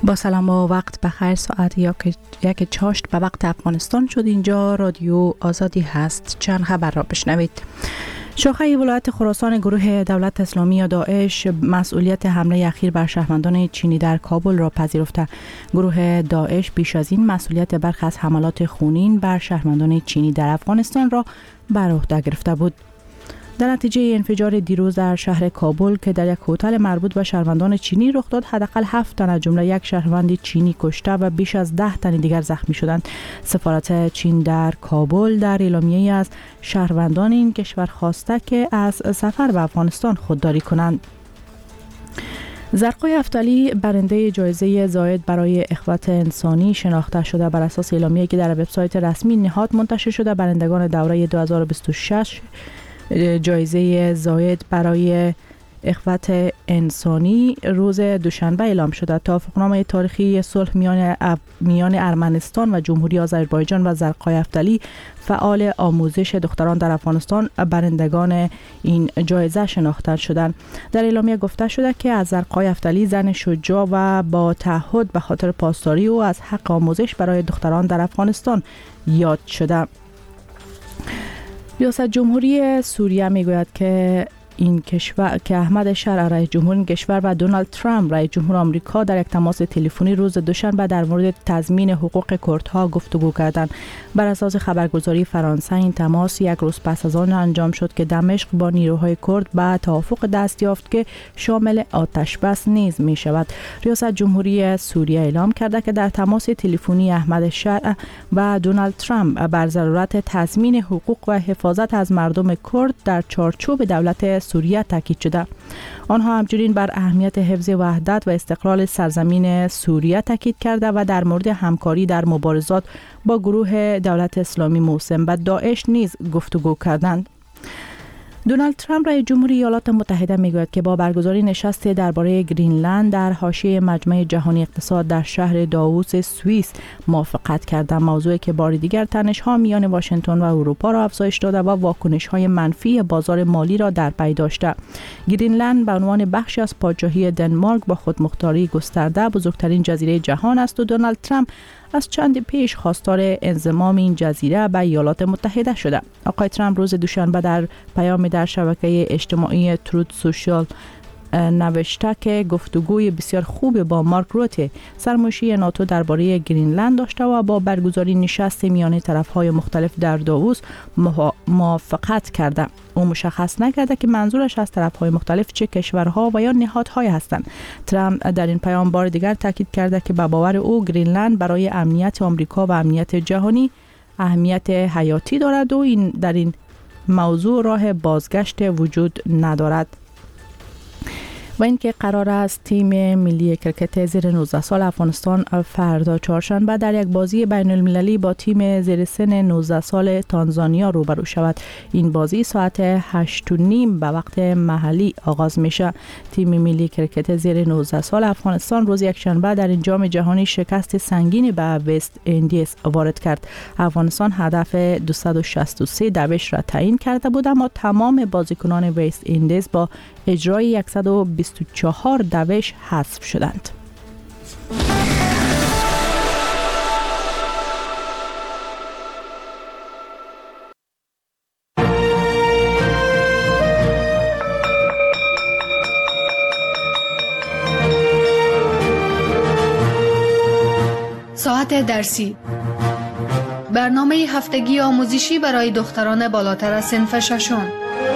با سلام و وقت بخیر. ساعت یک چاشت به وقت افغانستان شد. اینجا رادیو آزادی هست. چند خبر را بشنوید. شاخه ولایت خراسان گروه دولت اسلامی یا داعش مسئولیت حمله اخیر بر شهروندان چینی در کابل را پذیرفته. گروه داعش بیش از این مسئولیت برخی از حملات خونین بر شهروندان چینی در افغانستان را بر عهده گرفته بود. در نتیجه انفجار دیروز در شهر کابل که در یک هتل مربوط به شهروندان چینی رخ داد، حداقل 7 تن از جمله یک شهروند چینی کشته و بیش از 10 تن دیگر زخمی شدند. سفارت چین در کابل در اعلامیه‌ای از شهروندان این کشور خواسته که از سفر به افغانستان خودداری کنند. زرقای افتالی برنده جایزه زاید برای اخوت انسانی شناخته شده. بر اساس اعلامیه‌ای که در وبسایت رسمی نهاد منتشر شده، برندگان دوره 2026 جایزه زاید برای اخوت انسانی روز دوشنبه اعلام شده. توافقنامه تاریخی صلح میان ارمنستان و جمهوری آذربایجان و زرقای افتالی، فعال آموزش دختران در افغانستان، برندگان این جایزه شناخته شدند. در اعلامیه گفته شده که از زرقای افتالی، زن شجاع و با تعهد به خاطر پاسداری او از حق آموزش برای دختران در افغانستان یاد شده. ریاست جمهوری سوریه میگوید که این کشور که احمد شرع رئیس جمهور این کشور و دونالد ترامپ رئیس جمهور آمریکا در یک تماس تلفنی روز دوشنبه در مورد تضمین حقوق کردها گفتگو کردند. بر اساس خبرگزاری فرانسه این تماس یک روز پس از آن انجام شد که دمشق با نیروهای کرد به توافق دست یافت که شامل آتش بس نیز می شود. ریاست جمهوری سوریه اعلام کرده که در تماس تلفنی احمد شرع و دونالد ترامپ بر ضرورت تضمین حقوق و حفاظت از مردم کرد در چارچوب دولت سوریه تاکید شده. آنها همچنین بر اهمیت حفظ وحدت و استقلال سرزمین سوریه تاکید کرده و در مورد همکاری در مبارزات با گروه دولت اسلامی موسوم به داعش نیز گفتگو کردند. دونالد ترامپ رئیس جمهور ایالات متحده میگوید که با برگزاری نشست درباره گرینلند در حاشیه مجمع جهانی اقتصاد در شهر داووس سوئیس موافقت کرده، موضوعی که بار دیگر تنش‌ها میان واشنگتن و اروپا را افزایش داده و واکنش‌های منفی بازار مالی را در پی داشته. گرینلند به عنوان بخشی از پادشاهی دنمارک با خودمختاری گسترده بزرگترین جزیره جهان است و دونالد ترامپ از چند پیش خواستار انضمام این جزیره به ایالات متحده شده. آقای ترامپ روز دوشنبه در پیامی در شبکه اجتماعی ترود سوشال نوشته که گفتگوی بسیار خوب با مارک روته، سرمنشی ناتو درباره گرینلند داشته و با برگزاری نشست میان طرف‌های مختلف در داووس موافقت کرده. او مشخص نکرده که منظورش از طرف‌های مختلف چه کشورها و یا نهادهای هستند. ترامپ در این پیام بار دیگر تاکید کرده که به باور او گرینلند برای امنیت آمریکا و امنیت جهانی اهمیت حیاتی دارد و در این موضوع راه بازگشت وجود ندارد. و اینکه قرار است تیم ملی کرکت زیر 19 سال افغانستان فردا چهارشنبه در یک بازی بین المللی با تیم زیر سن 19 سال تانزانیا روبرو شود. این بازی ساعت 8:30 به وقت محلی آغاز میشه. تیم ملی کرکت زیر 19 سال افغانستان روز یکشنبه در این جام جهانی شکست سنگینی به وست اندیز وارد کرد. افغانستان هدف 263 دوش را تعیین کرده بود، اما تمام بازیکنان وست اندیز با اجرای 124 دوش حذف شدند. ساعت درسی، برنامه هفتگی آموزشی برای دختران بالاتر از صنف ششم.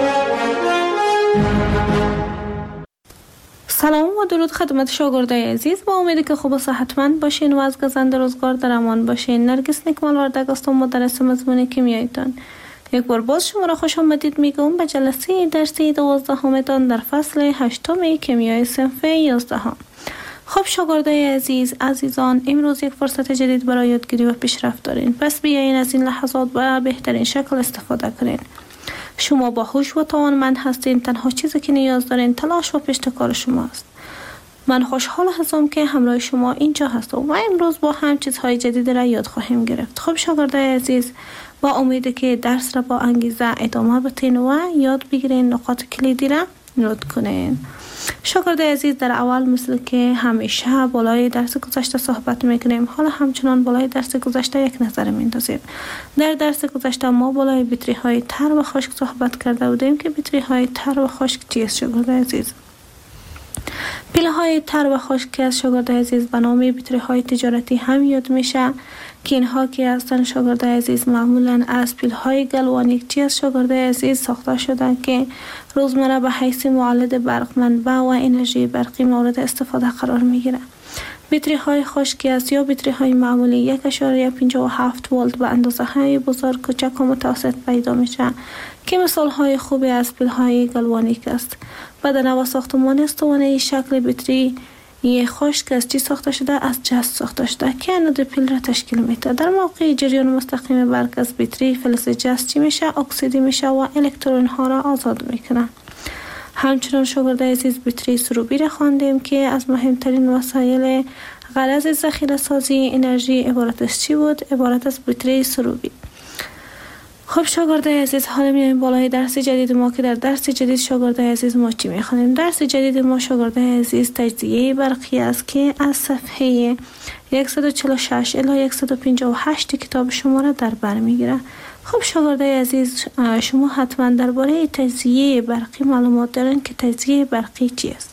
سلام و درود خدمت شاگردای عزیز. با امیدی که خوب و صحتمند باشین و از گزند روزگار در امان باشین. نرگس نیکمال وردگ هستم، مدرس مضمون کیمیایتان. یک بار باز شما را خوش آمدید میگم به جلسه درسی 12 در فصل 8 کیمیای صنف 11. خب شاگردای عزیزان، امروز یک فرصت جدید برای یادگیری و پیشرفت دارین. پس بیاین از این لحظات به بهترین شکل استفاده کنین. شما باهوش و توانمند هستین. تنها چیزی که نیاز دارین تلاش و پشتکار شماست. من خوشحال هستم که همراه شما اینجا هستم و امروز با هم چیزهای جدید را یاد خواهیم گرفت. خب شاگردای عزیز، با امید که درس را با انگیزه ادامه بدین و یاد بگیرین، نقاط کلیدی را نوت کنین. شاگرد عزیز، در اول مثل که همیشه بالای درس گذشته صحبت میکنیم، حالا همچنان بالای درس گذشته یک نظر میندازیم. در درس گذشته ما بالای بطری های تر و خشک صحبت کرده بودیم که بطری های تر و خشک چیست شاگرد عزیز؟ پیله های تر و خشک از شاگرد عزیز به نام بطری های تجارتی هم یاد میشه که اینها که هستند شاگرد عزیز معمولا از پیل های گلوانیک چی از شاگرد عزیز ساخته شدن که روزمره به حیث مولد برق منبع و انرژی برقی مورد استفاده قرار میگیره. بطری های خشکی است یا بطری های معمولی 1.57 ولت به اندازه های بزرگ، کوچک و متوسط پیدا میشه که مثال های خوبی از پیل های گلوانیک است. بدنه و ساختمان استوانه شکل بطری خشک از چی ساخته شده؟ از جست ساخته شده که انود پیل را تشکیل میده. در موقع جریان مستقیم برق از بطری فلز جست چی میشه؟ اکسیدی میشه و الکترون ها را آزاد میکنه. همچنان شاگرد عزیز بطری سروبی را خواندیم که از مهمترین وسایل غرض ذخیره سازی انرژی عبارت از چی بود؟ عبارت از بطری سروبی. خب شاگرد عزیز، حالا میایم بالای درس جدید ما که در درس جدید شاگرد عزیز ما چی میخوانیم؟ درس جدید ما شاگرد عزیز تجزیه برقی است که از صفحه 146 الی 158 کتاب شما را در بر میگیره. خب شاگرد عزیز، شما حتما درباره تجزیه برقی معلومات دارین که تجزیه برقی چی است؟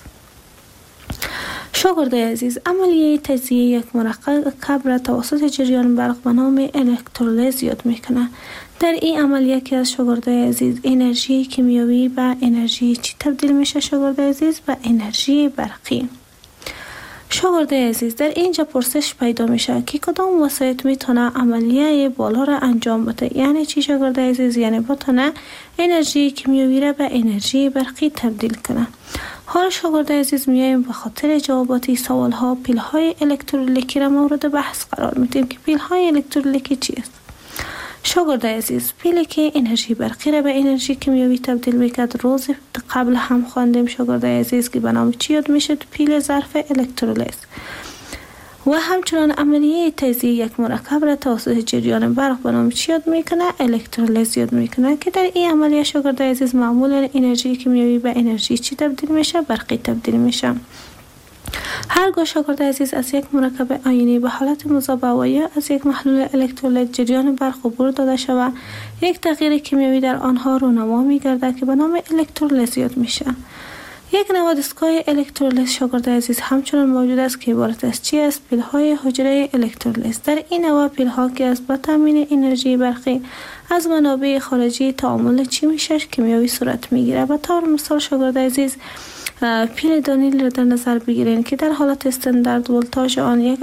شاگرد عزیز، عملیه تجزیه یک مرکب را توسط جریان برق به نام الکترولیز یاد میکنه. در این عملیه که از شاگرد عزیز انرژی کیمیایی به انرژی چی تبدیل میشه شاگرد عزیز؟ به انرژی برقی. شاگرد عزیز، در اینجا پرسش پیدا میشه که کدام وسایط میتونه عملیه بالا را انجام بده. یعنی چی شاگرد عزیز؟ یعنی بتونه انرژی کیمیایی را به انرژی برقی تبدیل کنه. حالا شاگرد عزیز میایم به خاطر جواباتی سوال ها پیل های الکترولیکی را مورد بحث قرار میدیم که پیل های الکترولیکی چی است؟ شاگرد عزیز، پیلی که انرژی برقی را به انرژی کیمیایی تبدیل میکرد روز قبل هم خواندیم شاگرد عزیز که به نام چی یاد میشه؟ پیل ظرف الکترولیز. و همچنان عملیه تجزیه یک مرکب را توسط جریان برق به نام چی یاد میکنه؟ الکترولیز یاد میکنه که در این عملیه شاگرد عزیز معمولا انرژی کیمیایی به انرژی چی تبدیل میشه؟ برقی تبدیل میشه. هرگاه شاگرد عزیز از یک مرکب آیونی به حالت مذاب و یا از یک محلول الکترولیت جریان برق عبور داده شود، یک تغییر کیمیایی در آنها رونما می‌گردد که به نام الکترولیز یاد میشه. یک نوع دستگاه الکترولیز شاگرد عزیز همچنان موجود است که عبارت از چی است؟ پیل‌های حجره الکترولیز. در این نوع پیل‌ها که از به تامین انرژی برقی از منابع خارجی تعامل چی میشه؟ کیمیایی صورت میگیره. به طور مثال شاگرد عزیز پیل دانیل را در نظر بگیرین که در حالت استاندارد ولتاژ آن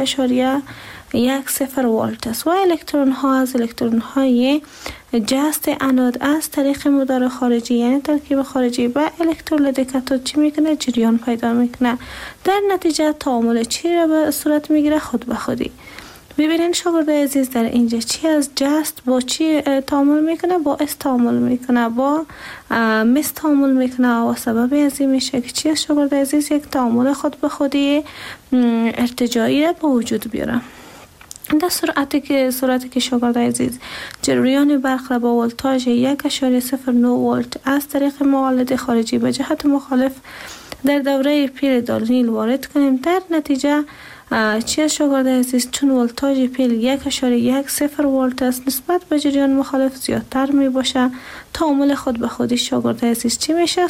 1.10 ولت است و الکترون ها از الکترون های جست انود از طریق مدار خارجی یعنی ترکیب خارجی و الکترولید کاتود چی میکنه؟ جریان پیدا میکنه. در نتیجه تعامل چی را به صورت میگیره؟ خود به خودی. ببینین شاگرد عزیز، در اینجا چی از جست با چی تعامل میکنه؟ با اس تعامل میکنه، با مس تعامل میکنه و سبب از این میشه که چی از شاگرد عزیز؟ یک تعامل خود به خودی ارتجاعی به وجود بیاره. در صورتی که شاگرد عزیز جریان برق را با ولتاژ 1.09 ولت از طریق مولد خارجی به جهت مخالف در دوره پیل دانیل وارد کنیم، در نتیجه چی از شاگرد عزیز؟ چون ولتاژ پیل 1.10 ولت است نسبت به جریان مخالف زیادتر می باشه، تعامل خود به خودی شاگرد عزیز چی میشه؟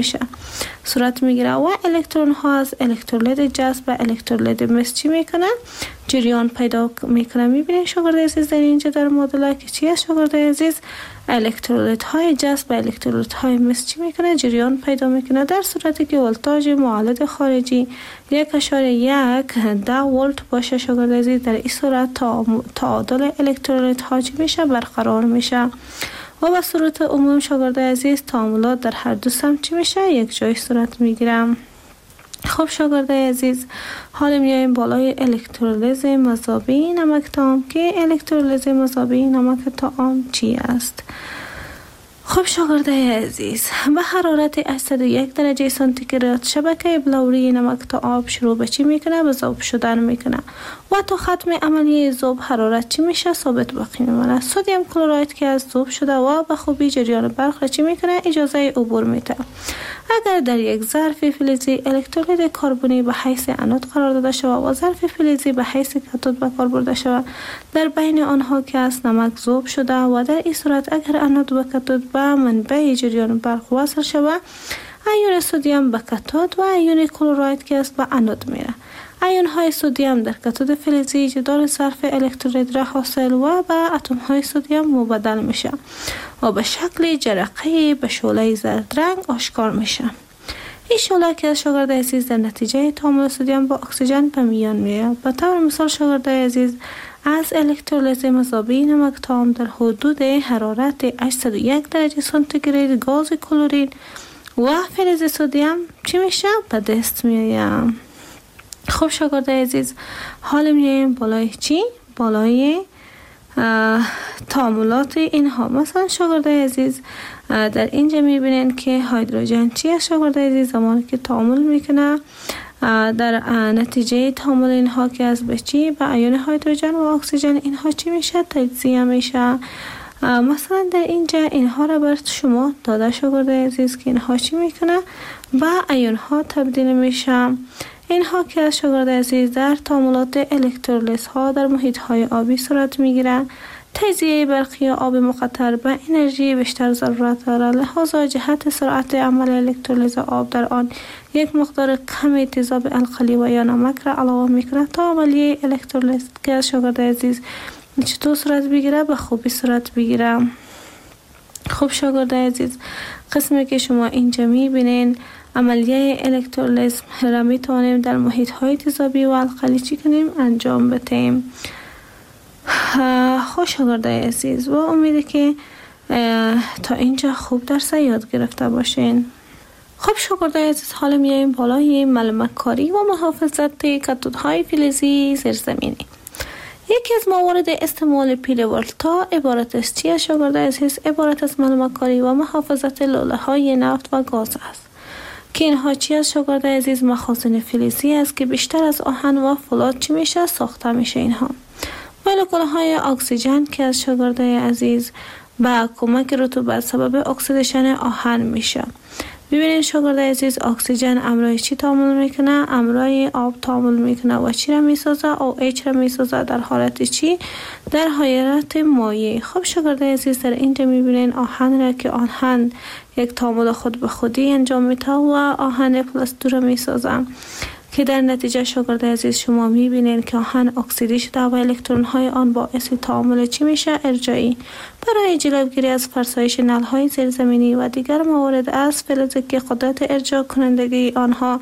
صورت میگیره و الکترون ها از الکترولید جذب به الکترولید مس چی میکنه؟ جریان پیدا میکنه. میبینید شاگرد عزیز در اینجا در مدل که چی است شاگرد عزیز؟ الکترولیت های جذب به الکترولیت های مس چی میکنه؟ جریان پیدا میکنه. در صورتی که ولتاژ مولد خارجی 1.10 ولت باشه شاگرد عزیز، در این صورت تعادل الکترولیت ها چی میشه؟ برقرار میشه و به صورت عموم شاگرد عزیز تعاملات در هر دو سمت چی میشه؟ یک جای صورت میگیره. خب شاگرد عزیز، حالا میایم بالای الکترولیز مذابی نمک تام که الکترولیز مذابی نمک تام چی است؟ خب شاگرده عزیز، به حرارت 801 درجه سانتیگراد شبکه بلوری نمک تا آب شروع به چی میکنه؟ به ذوب شدن میکنه و تا ختم عملیه ذوب حرارت چی میشه؟ ثابت باقی میمونه. سدیم کلراید که از ذوب شده و به خوبی جریان برق را چی میکنه؟ اجازه عبور میده. اگر در یک ظرف فلزی الکترولید کربنی به حیث انود قرار داده شود و ظرف فلزی به حیث کاتود به کار برده شود، در بین آنها که است نمک ذوب شده و در این صورت اگر انود و کاتود به منبع جریان برق وصل شود، ایون سدیم به کاتود و ایون کلراید که است به انود میره. ایون های سدیم در کاتود فلزی جدار ظرف الکترولید را حاصل و به اتم های سدیم مبدل میشه و به شکل جرقه به شعله زرد رنگ آشکار میشه. این شعله که از شاگرد عزیز در نتیجه تعامل سدیم با اکسیژن به میان میاد. به طور مثال شاگرد عزیز از الکترولیز مذابی نمک تام در حدود حرارت 801 درجه سانتیگراد گاز کلورین و فلز سدیم چی میشه؟ به دست میاد. خب شاگرد عزیز، حالا میایم بالای چی؟ بالای تعاملات اینها. مثلا شاگرد عزیز در اینجا میبینین که هیدروژن چی است شاگرد عزیز؟ زمانی که تعامل میکنه در نتیجه تعامل اینها که از به چی؟ به ایون هیدروژن و اکسیژن اینها چی میشه؟ تجزیه میشه. مثلا در اینجا اینها را بر شما داده شاگرد عزیز که اینها چی میکنه؟ به ایون ها تبدیل میشه. اینها که از شاگرد عزیز در تعاملات الکترولیز ها در محیط های آبی صورت میگیره. تجزیه برقی آب مقطر به انرژی بیشتر ضرورت دارد، لحاظا جهت سرعت عمل الکترولیز آب در آن یک مقدار کمی تیزاب القلی و یا نمک را علاوه میکنه تا عملیه الکترولیز که از شاگرد عزیز چطور صورت بگیره؟ به خوبی صورت بگیره. خب شاگرد عزیز، قسمی که شما اینجا میبینین عملیه الکترولیز را میتوانیم در محیط های تیزابی و القلی چی کنیم؟ انجام بدهیم. خوش شاگرد عزیز، و امیده که تا اینجا خوب درس یاد گرفته باشین. خب شاگرد عزیز، حالا میایم بالای معلومات کاری و محافظت کاتودهای فلزی زیرزمینی. یکی از موارد استعمال پیل ولتا عبارت است چیه شاگرد عزیز؟ عبارت از معلومات کاری و محافظت لوله های نفت و گاز است که اینها چی است شاگرد عزیز؟ مخازن فلزی است که بیشتر از آهن و فولاد چی میشه؟ ساخته میشه. اینها مولکول های اکسیژن که از شاگرد عزیز با کمک رطوبت سبب اکسیدیشن آهن میشه. ببینید شاگرد عزیز، اکسیژن امرای چی تعامل میکنه؟ امرای آب تعامل میکنه و چی را میسازه؟ او اچ را میسازه. در حالت چی؟ در حالت مایع. خب شاگرد عزیز، در اینجا میبینید آهن را که آهن یک تعامل خود به خودی انجام میده و آهن پلاس 2 را میسازه که در نتیجه شاگرد عزیز شما میبینید که آهن اکسیدی شده و الکترون های آن باعث تعامل چی میشه؟ ارجاعی. برای جلوگیری از فرسایش نل های زیرزمینی و دیگر موارد از فلز که قدرت ارجاع کنندگی آنها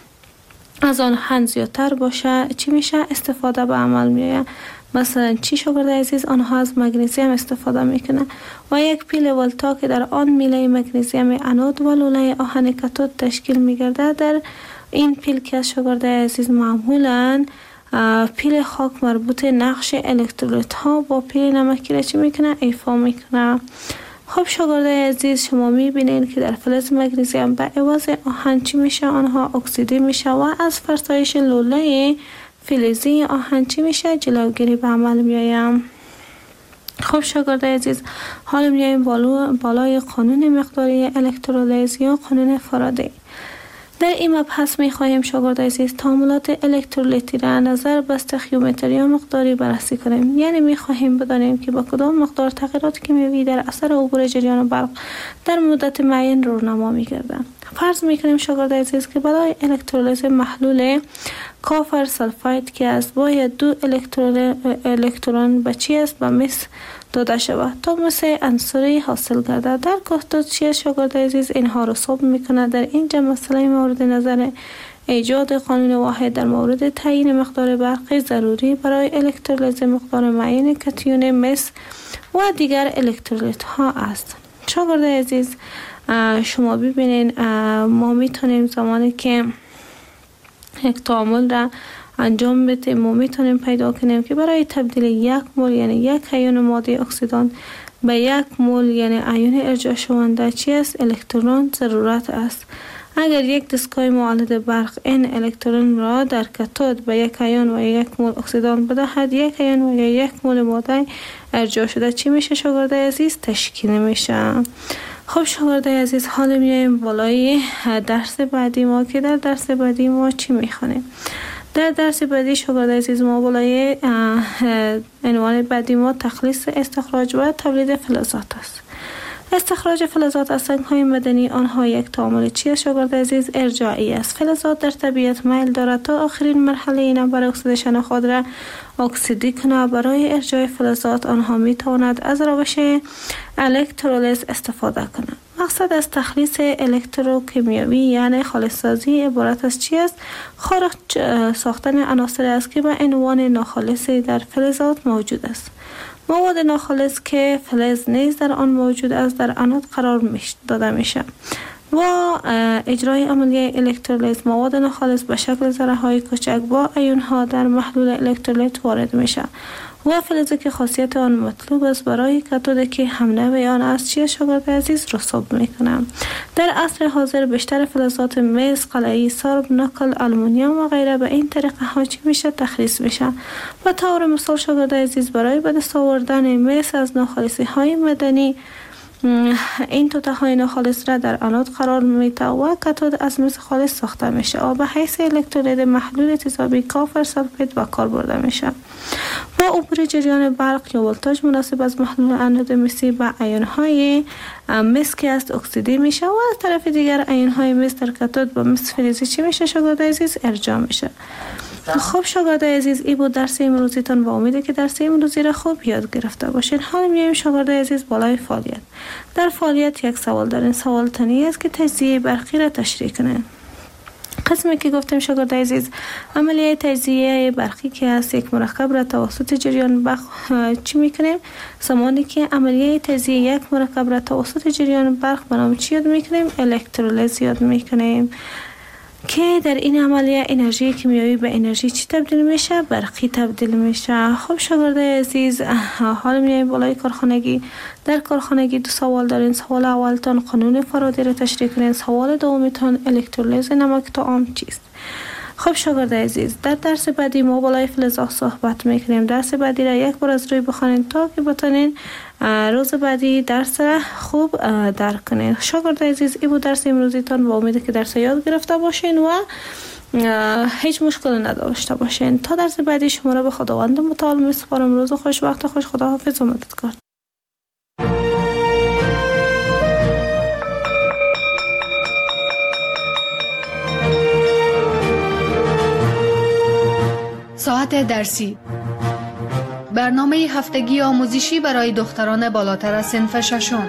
از آهن زیادتر باشه چی میشه؟ استفاده به عمل میآید. مثلا چی شاگرد عزیز؟ آنها از مگنیزیم استفاده میکنه و یک پیل ولتا که در آن میله مگنیزیم انود و لوله آهن کاتود تشکیل میگرده. در این پیل که از شاگرد عزیز معمولا پیل خاک مربوط نقش الکترولیت ها با پیل نمکی را چی میکنه؟ ایفا میکنه. خب شاگرد عزیز، شما میبینید که در فلز مگنیزیم به عوض آهن چی میشه؟ آنها اکسیدی میشه و از فرسایش لوله فلزی آهن چی میشه؟ جلوگیری به عمل میایم. خب شاگرد عزیز، حالا میایم بالای قانون مقداری الکترولیز یا قانون فارادی. در این مبحث میخواهیم شاگرد عزیز تعاملات الکترولیتی را نظر به استخیومتری یا مقداری بررسی کنیم. یعنی میخواهیم بدانیم که با کدام مقدار تغییرات کیمیایی در اثر عبور جریان برق در مدت معین رونما میگردند. فرض میکنیم شاگرد عزیز که برای الکترولیز محلول کافر سلفاید که است باید 2 الکترون به چی است؟ به مس داده شود تا مس عنصری حاصل گردد. در کاتود چی شاگرد عزیز؟ اینها رو ثبت میکنه. در اینجا مسئله مورد نظر ایجاد قانون واحد در مورد تعیین مقدار برقی ضروری برای الکترولیز مقدار معین کاتیون مس و دیگر الکترولیت ها است. شاگرد عزیز، شما ببینید ما میتونیم زمانی که یک تعامل را انجام بدیم ما میتونیم پیدا کنیم که برای تبدیل 1 مول یعنی 1 ایون ماده اکسیدان به 1 مول یعنی ایون ارجاع شونده چی است؟ الکترون ضرورت است. اگر یک دستگاه مولد برق این الکترون را در کاتود به 1 ایون و 1 مول اکسیدان بدهد، 1 ایون و 1 مول ماده ارجاع شده چی میشه شاگردای عزیز؟ تشکیل میشه. خب شاگردای عزیز، حالا میایم بالای درس بعدی ما که در درس بعدی ما چی میخوانیم. در درس بعدی شاگردای عزیز ما بالای عنوان بعدی ما تخلیص، استخراج و تولید فلزات است. استخراج فلزات از سنگ‌های معدنی آنها یک تعامل چی است شاگرد عزیز؟ ارجاعی است. فلزات در طبیعت میل دارد تا آخرین مرحله این برای اکسیدیشن خود را اکسیدی کنه. برای ارجاع فلزات آنها می تواند از روش الکترولیز استفاده کنند. مقصد از تخلیص الکتروکیمیایی یعنی خالص سازی عبارت از چی است؟ خارج ساختن عناصر است که به عنوان ناخالصی در فلزات موجود است. مواد ناخالص که فلز نیز در آن موجود است در انود قرار داده میشه. و اجرای عملیه الکترولیز مواد ناخالص به شکل ذره های کوچک با ایون ها در محلول الکترولیت وارد میشه و فلزی که خاصیت آن مطلوب است برای کاتود که حمله به آن است چی شاگرد عزیز؟ رسوب میکنم. در عصر حاضر بیشتر فلزات مس، قلعی، سرب، نکل، آلومینیوم و غیره به این طریقه ها چی میشه؟ تخلیص میشه. به طور مثال شاگرد عزیز، برای به دست آوردن مس از ناخالصی های معدنی این توته های ناخالص را در انود قرار میده و کاتود از مس خالص ساخته میشه و به حیث الکترولید محلول تیزابی کافر سلفید به کار برده میشه. با عبور جریان برق یا ولتاژ مناسب از محلول انود مسی به ایون های مس که است اکسیدی میشه و از طرف دیگر ایون های مس در کاتود به مس فلزی چی میشه شاگرد عزیز؟ ارجاع میشه. خب شاگرد عزیز، این بود درس امروزیتان و امیده که درس امروزی را خوب یاد گرفته باشین. حالا میایم شاگرد عزیز بالای فعالیت. در فعالیت یک سوال دارین. سوال تنی است که تجزیه برقی را تشریح کنین. قسمی که گفتیم شاگرد عزیز، عملیه تجزیه برقی که است یک مرکب را توسط جریان برق چی میکنیم؟ زمانی که عملیه تجزیه یک مرکب را توسط جریان برق به نام چی یاد میکنیم؟ الکترولیز یاد میکنیم که در این عملیه انرژی کیمیایی به انرژی چی تبدیل میشه؟ برقی تبدیل میشه. خب شاگرد عزیز، حالا میایم بالای کارخانگی. در کارخانگی 2 سوال دارین. سوال اولتان قانون فارادی را تشریح کنین. سوال دومیتان الکترولیز نمک طعام چیست؟ خب شاگرد عزیز، در درس بعدی ما بالای فلزات صحبت میکنیم. درس بعدی را یک بار از روی بخونین تا که بتونین روز بعدی درس را خوب درک کنین. شاگرد عزیز، این بود درس امروزیتان و امیده که درس یاد گرفته باشین و هیچ مشکل نداشته باشین. تا درس بعدی شما را به خداوند متعال میسپارم. روز خوش، وقت خوش، خداحافظ و مددکار. ساعت درسی، برنامه هفتگی آموزشی برای دختران بالاتر از صنف ششم.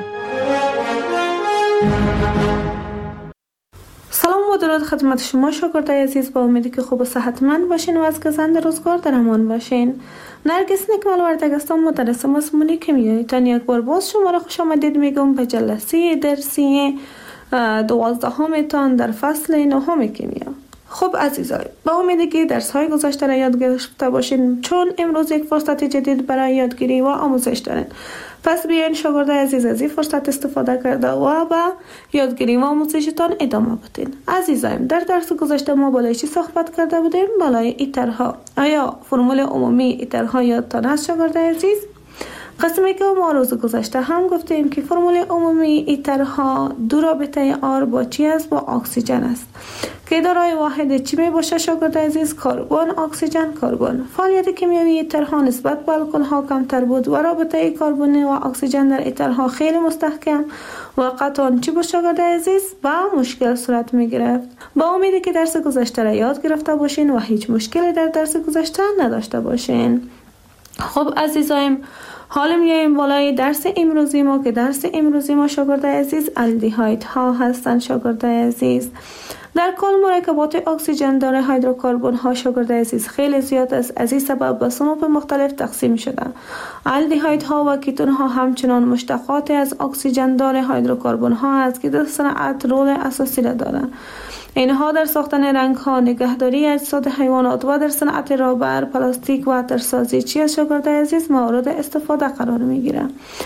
سلام و درود خدمت شما شاگردای عزیز، با امیدی که خوب و صحتمند باشین و از گزند روزگار در امان باشین. نرگس نیکمال وردگ هستم، مدرس مضمون کیمیایی. تان یک بار باز شما را خوش آمدید میگم به جلسه درسی 12 تان در فصل 9 کیمیا. خب عزیزای، با امیدی که درس های گذشته را یاد گرفته باشین، چون امروز یک فرصت جدید برای یادگیری و آموزش دارین. پس بیاین شاگردای عزیز از این فرصت استفاده کرده و با یادگیری و آموزشتان ادامه بدین. عزیزایم، در درس گذشته ما بالای چی صحبت کرده بودیم؟ بالای ایترها. آیا فرمول عمومی ایترها یادتان هست شاگردای عزیز؟ قسمی که ما روز گذشته هم گفتیم که فرمول عمومی ایترها دو رابطه آر با چی است؟ با اکسیژن است که دارای واحد چی می باشه شاگرد عزیز؟ کربن، اکسیژن، کربن. فعالیت کیمیایی ایترها نسبت به الکل ها کمتر بود و رابطه کربن و اکسیژن در ایترها خیلی مستحکم و قطعا چی بود شاگرد عزیز؟ با مشکل صورت می گرفت. با امیدی که درس گذشته را یاد گرفته باشین و هیچ مشکلی در درس گذشته نداشته باشین. خب عزیزایم، حالا میایم بالای درس امروزی ما که درس امروزی ما شاگرد عزیز الدیهاید ها هستند. شاگرد عزیز، در کل مرکبات اکسیژن داره هیدروکربن ها شاگرد عزیز خیلی زیاد است. از این سبب به صنوف مختلف تقسیم شده. الدیهاید ها و کیتون ها همچنان مشتقات از اکسیژن داره هیدروکربن ها است که در صنعت رول اساسی را دارند. اینها در ساختن رنگ ها، نگهداری اجساد حیوانات و در صنعت رابر، پلاستیک و عطرسازی چی از شاگرد عزیز مورد استفاده قرار می گیره.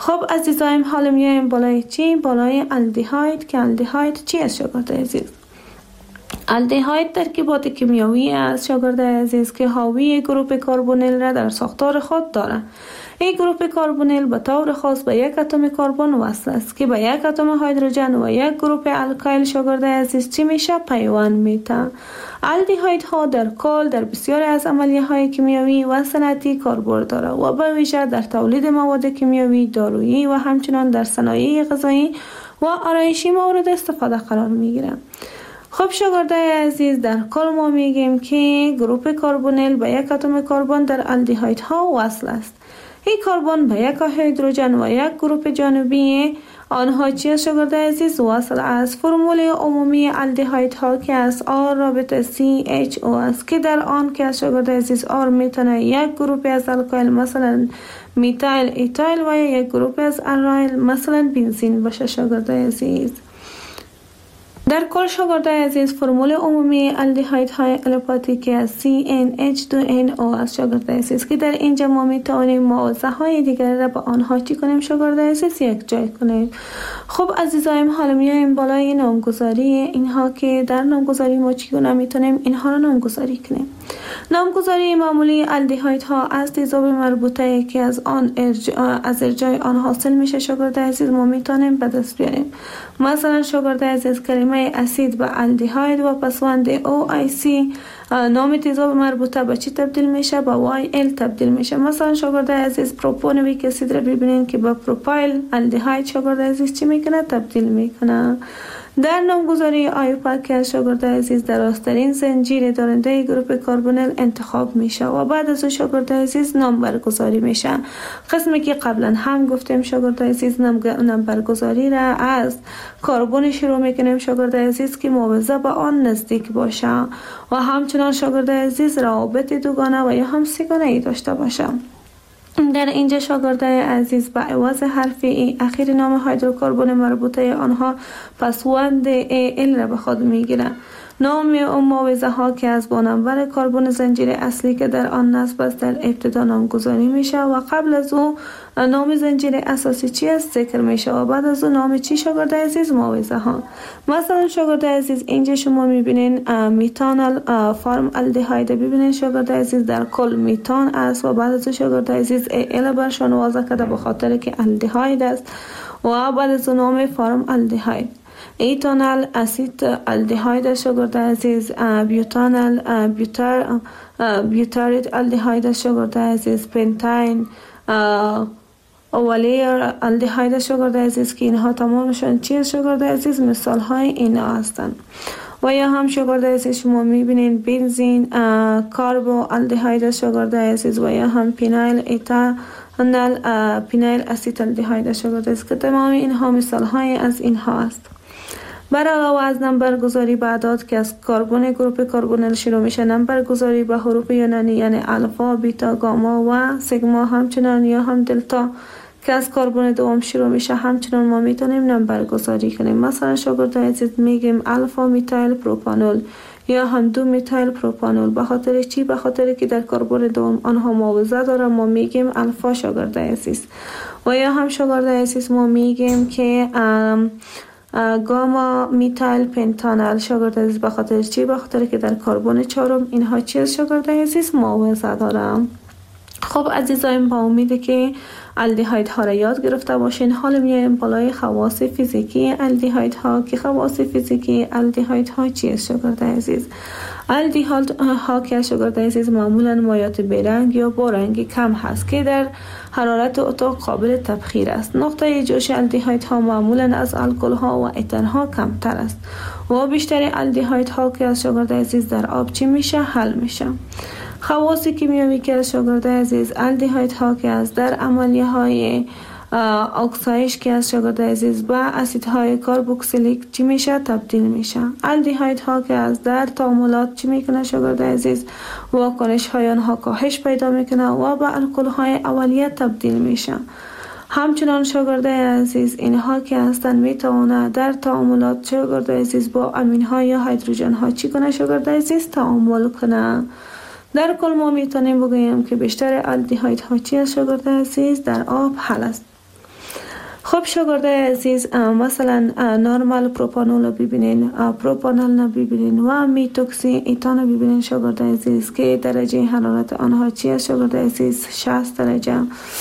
خب عزیزایم، حالا میایم بالای چی؟ بالای الدیهاید که الدیهاید چی است شاگرد عزیز؟ الدیهاید ترکیبات کیمیایی است شاگرد عزیز که حاوی گروپ کربونیل را در ساختار خود دارد. این گروپ کربونیل به طور خاص به یک اتم کربن وصل است که به یک اتم هیدروژن و یک گروپ الکایل شاگرد عزیز چی میشه؟ پیوند میده. الدیهایدها در کل در بسیاری از عملیه‌های کیمیایی و صنعتی کاربرد دارد و به ویژه در تولید مواد کیمیایی، دارویی و همچنین در صنایع غذایی و آرایشی مورد استفاده قرار میگیرند. خب شاگردای عزیز، در کل ما میگیم که گروپ کربونیل به یک اتم کربن در الدیهایدها وصل است. این کربن به یک هیدروژن و یک گروپ جانبی آنها چی است شاگردای عزیز؟ وصل است. فرمول عمومی الدیهایدها که از آر رابطه CHO است که در آن که از شاگردای عزیز آر میتونه یک گروپ از الکایل مثلا میتایل ایتایل و یک گروپ از الایل مثلا بنزین باشه شاگردای عزیز. در کل شاگردای عزیز، فرمول عمومی الدیهایدهای الپاتیک از CnH2nO است شاگردای عزیز که در اینجا ما میتونیم موضع های دیگر را به آنها چی کنیم شاگردای عزیز؟ یک جای کنیم. خب عزیزایم، حالا میایم بالای نامگذاری اینها که در نامگذاری ما چگونه میتونیم اینها را نامگذاری کنیم. نامگذاری معمولی الدیهایدها از تیزاب مربوطه که از ارجاع آن حاصل میشه شاگردای عزیز ما میتونیم به دست بیاریم. مثلا شاگردای عزیز، کلمه اسید به الدیهاید و پسوند OIC نام تیزاب مربوطه به چی تبدیل میشه؟ به YL تبدیل میشه. مثلا شاگردای عزیز، پروپونویک اسید را ببینید که به پروپایل الدیهاید شاگردای عزیز چی میکنه؟ تبدیل میکنه. در نامگذاری آیوپاک که شاگردای عزیز در راسترین زنجیر دارنده گروپ کربونیل انتخاب میشه و بعد از شاگردای عزیز نام برگزاری میشه. قسمی که قبلا هم گفتیم شاگردای عزیز، نام برگزاری را از کربن شروع میکنیم شاگردای عزیز که موضع به آن نزدیک باشه و همچنان شاگردای عزیز روابط دوگانه و یا هم سه‌گانه ای داشته باشه. در اینجا شاگردای عزیز به عوض حرف ای اخیر نام هیدروکربن مربوطه آنها پسوند ال را به خود میگیرند. نام اون موضع ها که از با نمبر کربن زنجیر اصلی که در آن نصب است در ابتدا نامگذاری میشه و قبل از او نام زنجیر اساسی چی است ذکر میشه و بعد از او نام چی شاگردای عزیز؟ موضع ها. مثلا شاگردای عزیز، اینجا شما میبینین میتانال فارم الدیهاید ببینین شاگردای عزیز در کل میتان است و بعد از شاگردای عزیز ال برشان واضح کرده به خاطر که الدیهاید است و بعد از نام فارم الدیهاید. ایتانال اسید الدیهاید شاگردای عزیز، بیوتانال بیوتارید الدیهاید شاگردای عزیز، پنتاین اولیر الدیهاید شاگردای عزیز که اینها تمامشون چیه شاگردای عزیز؟ مثال های اینا هستند. و یا هم شاگردای عزیز شما میبینین بنزین کاربو الدیهاید شاگردای عزیز و یا هم پینایل ایتانال پینایل اسید الدیهاید شاگردای عزیز که تمام اینها مثال های از اینها است. بر علاوه از نمبرگذاری به اعداد که از کربن گروپ کربونیل شروع میشه، نمبرگذاری به حروف یونانی یعنی الفا، بیتا، گاما و سیگما همچنان یا هم دلتا که از کربن دوم شروع میشه همچنان ما میتونیم نمبرگذاری کنیم. مثلا شاگردای عزیز میگیم الفا میتایل پروپانول یا هم 2 میتایل پروپانول. به خاطر چی؟ به خاطر که در کربن دوم آنها موضع داره ما میگیم الفا شاگردای عزیز. و یا هم شاگردای عزیز ما میگیم که گاما میتایل پنتانال شاگردای عزیز. به خاطر چی؟ به خاطر که در کربن چهارم اینها چی شاگردای عزیز؟ موضع دارم. خب عزیزایم، با امید که الدیهایدها را یاد گرفته باشین. حالا میایم بالای خواص فیزیکی الدیهایدها که خواص فیزیکی الدیهایدها چیست شاگردای عزیز؟ الدیهایدها که شاگردای عزیز معمولا مایات برنگ یا با رنگ کم هست که در حرارت اتاق قابل تبخیر است. نقطه جوش الدیهایدها معمولا از الکل ها و اترها کمتر است و بیشتر الدیهایدها که از شاگردای عزیز در آب چی میشه؟ حل میشه. خواص کیمیایی که از شاگردای عزیز الدیهایدها که از در عملیه های اکسایش که از شاگردای عزیز با اسیدهای کربوکسیلیک چی میشه؟ تبدیل میشه. الدیهایدها که از در تعاملات چی میکنه شاگردای عزیز؟ واکنش های آنها کاهش پیدا میکنه و به الکل های اولیه تبدیل میشه. همچنان شاگردای عزیز اینها که هستن میتونه در تعاملات شاگردای عزیز با امین ها یا هیدروژن ها چی کنه شاگردای عزیز؟ تعامل کنه. در کل ما میتونیم بگوییم که بیشتر الدیهایدها چی است شاگردای عزیز؟ در آب حل است. خب شاگردای عزیز، مثلا نورمال پروپانول رو ببینین، پروپانول رو ببینین و میتوکسی ایتان رو ببینین شاگردای عزیز که درجه حرارت آنها چی است شاگردای عزیز؟ 60 درجه،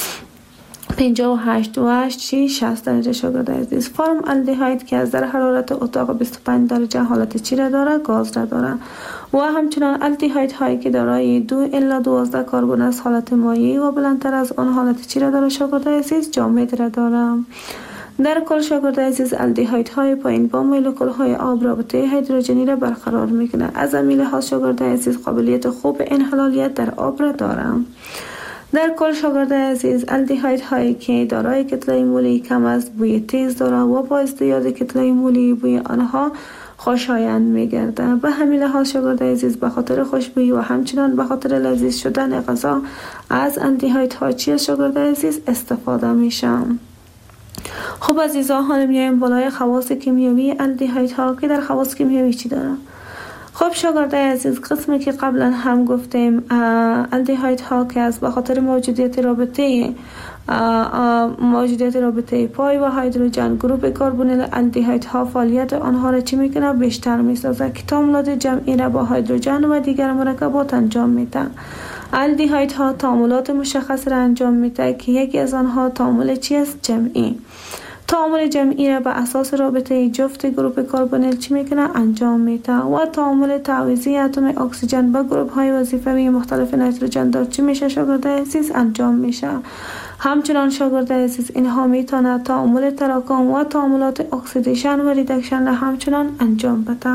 58 و 8 60 درجه شاگردای عزیز. فرم الدهاید که از در حرارت اتاق 25 درجه حالت چی را داره؟ گاز را داره. و همچنان الدهاید هایی که دارای 2 الی 12 کربن است حالت مایعی و بلندتر از آن حالت چی را داره شاگردای عزیز؟ جامد را داره. در کل شاگردای عزیز الدهاید های پایین با مولکول های آب رابطه هیدروژنی را برقرار میکنه. از همین لحاظ شاگردای عزیز قابلیت خوب انحلالیت در آب را داره. در کل شاگردای عزیز الدهاید هایی که دارای کتله مولی کم است بوی تیز داره و با ازدیاد کتله مولی بوی آنها خوشایند میگرده. به همین لحاظ شاگردای عزیز به خاطر خوشبویی و همچنان به خاطر لذیذ شدن غذا از الدهاید ها چی شاگردای عزیز استفاده میشه. خب عزیزان، حالا میایم بالای خواص کیمیایی الدهاید ها که در خواص کیمیایی چی داره. خب شاگردای عزیز، قسمی که قبلا هم گفتیم الدهاید ها که از بخاطر موجودیت رابطه پای و هیدروژن گروپ کربونیل الدهاید ها فعالیت آنها را چی میکنه؟ بیشتر میسازه که تعاملات جمعی را با هیدروژن و دیگر مرکبات انجام میده. الدهاید ها تعاملات مشخص را انجام میده که یکی از آنها تعامل چی است؟ جمعی. تعامل جمعی را به اساس رابطه جفت گروپ کربونیل چی میکنه؟ انجام میده. و تعامل تعویضی اتم اکسیژن با گروپ های وظیفوی مختلف نیتروژن دار چی میشه شاگردای عزیز؟ انجام میشه. همچنان شاگردای عزیز اینها میتونه تعامل تراکم و تعاملات اکسیدیشن و ریدکشن را همچنان انجام بده.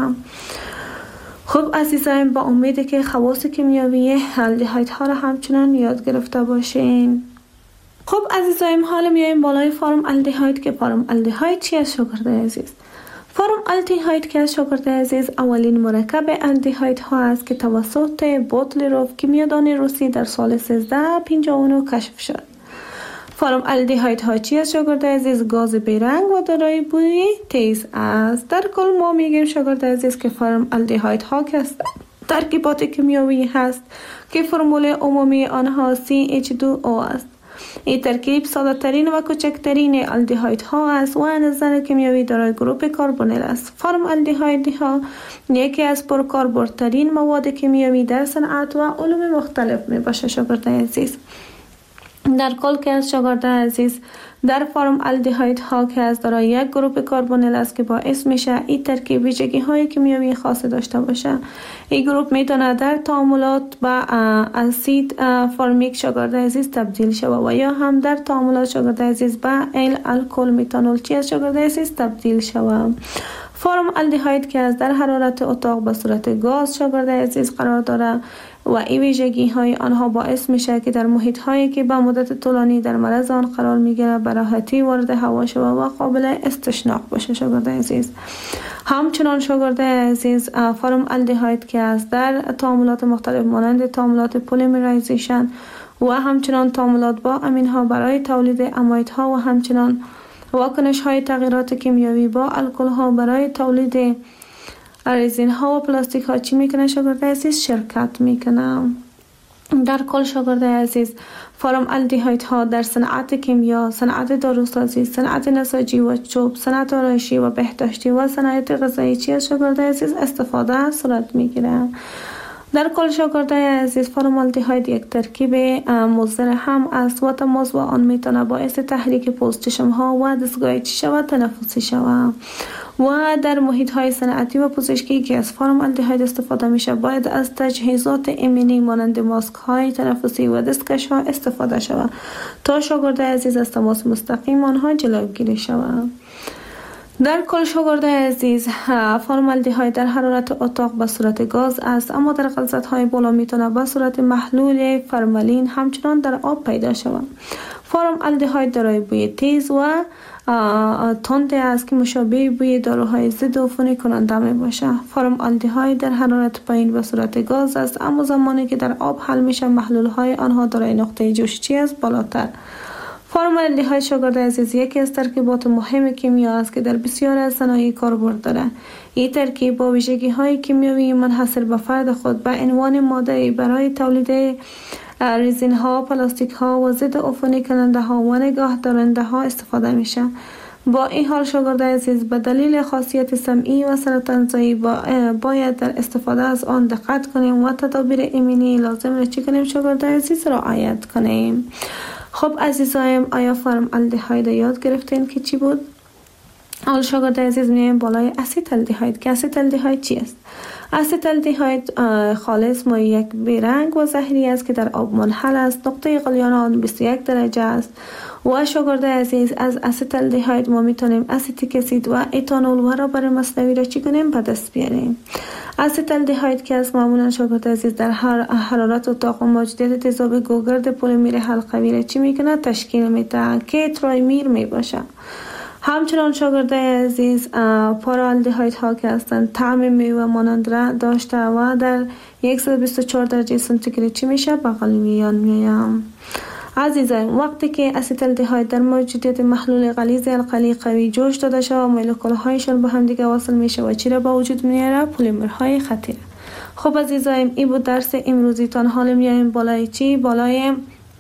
خب عزیزان، با امید که خواص کیمیایی الدهاید ها را همچنان یاد گرفته باشین. خب عزیزایم، حالا میایم بالای فرم الدهاید که فرم الدهاید چی است شاگردای عزیز؟ فرم الدهاید که از شاگردای عزیز اولین مرکب الدهاید ها است که توسط بوتلیروف کیمیادان روسی در سال 1359 کشف شد. فرم الدهاید ها چی است شاگردای عزیز؟ گاز بیرنگ و دارای بوی تیز است. در کل ما میگیم شاگردای عزیز که فرم الدهاید ها که ترکیبات کیمیایی هست که فرمول عمومی آنها CH2O است. این ترکیب ساده ترین و کوچکترین الدهاید ها است و از نظر کیمیایی دارای گروپ کربونیل است. فرم الدهاید ها یکی از پرکاربردترین مواد کیمیایی در صنعت و علوم مختلف می باشه شاگردای عزیز. در کل که از شاگردای عزیز در فرم الدهاید ها که از دارای یک گروپ کربونیل است که باعث میشه این ترکیب ویژگی های کیمیایی خاصی داشته باشه. این گروپ میتونه در تعاملات با اسید فرمیک شاگردای عزیز تبدیل شود و یا هم در تعاملات شاگردای عزیز با الکل میتانول چی از شاگردای عزیز تبدیل شود. فرم الدهاید که از در حرارت اتاق به صورت گاز شاگردای عزیز قرار داره و این ویژگی های آنها باعث میشه که در محیط هایی که به مدت طولانی در معرض آن قرار میگیره به راحتی وارد هوا شود و قابل استشناق باشه شاگردای عزیز. همچنان شاگردای عزیز فرم الدهاید که از در تعاملات مختلف مانند تعاملات پلیمرایزیشن و همچنان تعاملات با امین ها برای تولید اماید ها و همچنان واکنش های تغییرات کیمیایی با الکل ها برای تولید رزین ها و پلاستیک ها چی میکنه شاگردای عزیز؟ شرکت میکنه. در کل شاگردای عزیز فرم الدهاید ها در صنعت کیمیا، صنعت داروسازی، صنعت نساجی و چوب، صنعت آرایشی و بهداشتی و صنعت غذایی چی از شاگردای عزیز استفاده صورت میگیره. در کل شاگردای عزیز فرم الدهاید یک ترکیب مضر هم است و تماس با آن میتونه باعث تحریک پوست چشم ها و دستگاه چشم و تنفسی شود. و در محیط های صنعتی و پزشکی که از فرم الدهاید استفاده میشه باید از تجهیزات ایمنی مانند ماسک های تنفسی و دستکش ها استفاده شود تا شاگردای عزیز از تماس مستقیم آنها جلوگیری شود. در کل شاگردای عزیز فرم الدهاید در حرارت اتاق به صورت گاز است، اما در غلظت های بالا میتونه به صورت محلول فرملین همچنان در آب پیدا شود. فرم الدهاید دارای بوی تیز و تند است که مشابه بوی داروهای ضد عفونی کننده می باشه. فرم الدهاید در حرارت پایین به صورت گاز است، اما زمانی که در آب حل میشه محلول های آنها دارای نقطه جوش چی است؟ بالاتر. فرم الدهاید شاگردای عزیز یکی از ترکیبات مهم کیمیا است که در بسیار از صنایع کاربرد داره. این ترکیب با ویژگی های کیمیایی منحصر به فرد خود به عنوان ماده برای تولید ریزین ها، پلاستیک ها و ضد عفونی کننده ها و نگاه دارنده ها استفاده میشه. با این حال شاگرد عزیز به دلیل خاصیت سمعی و سرطانزایی باید در استفاده از آن دقت کنیم و تدابیر ایمنی لازم را چی کنیم شاگرد عزیز رعایت کنیم. خب عزیزایم، آیا فرم الدهاید یاد گرفتین که چی بود؟ حال شاگرد عزیز میایم بالای اسیتالدهاید که اسیتالدهاید چی است؟ اسیتالدهاید خالص مایع یک بیرنگ و زهری است که در آب منحل است. نقطه غلیان آن 21 درجه است. و شاگرد عزیز از اسیتالدهاید ما میتونیم اسیتیک اسید و اتانول و ربر مصنوعی را چی کنیم به دست بیاریم. اسیتالدهاید که از معمولا شاگرد عزیز در حرارت اتاق و موجودیت تیزاب گوگرد پلیمر حلقوی را چی میکنه تشکیل میده که ترایمیر میباشه. همچنان شاگرد عزیز پارالدهاید ها که هستند طعم میوه مانند را داشته و در 124 درجه سانتیگراد چی میشه بغل میایم. عزیزان، وقتی که اسیتالدهاید در موجودیت محلول غلیظ القلی قوی جوش داده شود و مولکول‌هایشان به هم دیگه وصل میشه و چی را به وجود میاره؟ پلیمرهای خطیره. خب عزیزایم، این بود درس امروزیتان. حالا میایم بالای چی؟ بالای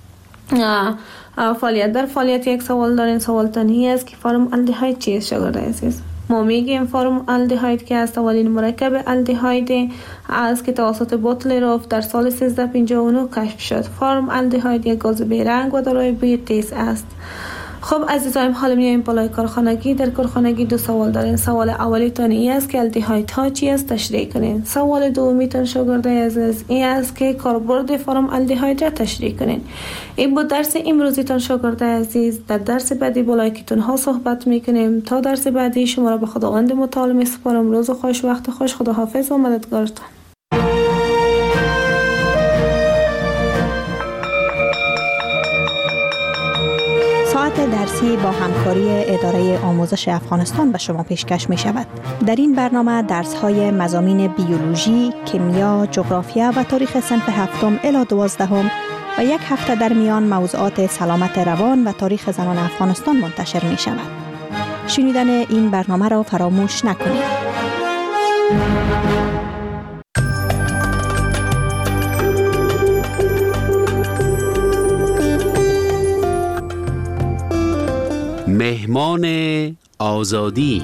فعالیت. در فعالیت یک سوال دارین. سوالتان این است که فرم الدهاید چیست شاگرد عزیز؟ ما میگیم فرم الدهاید که است اولین مرکب الدهاید است که توسط بوتلروف در سال 1359 کشف شد. فرم الدهاید یک گاز بیرنگ و دارای بوی تیز است. خب عزیزایم، حالا میایم بالای کارخانگی. در کارخانگی دو سوال دارین. سوال اولیتان این است که الدهاید ها چی است تشریح کنین. سوال دومیتان شاگرد عزیز این است که کاربرد فرم الدهاید را تشریح کنین. این بود درس امروزیتان شاگرد عزیز. در درس بعدی بالای کتون ها صحبت میکنیم. تا درس بعدی شما را به خداوند متعال میسپارم. روز خوش، وقت خوش. خداحافظ و مددگارتان. ساعت درسی با همکاری اداره آموزش افغانستان به شما پیشکش می شود. در این برنامه درس های مضامین بیولوژی، کیمیا، جغرافیا و تاریخ صنف 7 الی 12 و یک هفته در میان موضوعات سلامت روان و تاریخ زنان افغانستان منتشر می شود. شنیدن این برنامه را فراموش نکنید. مهمان آزادی.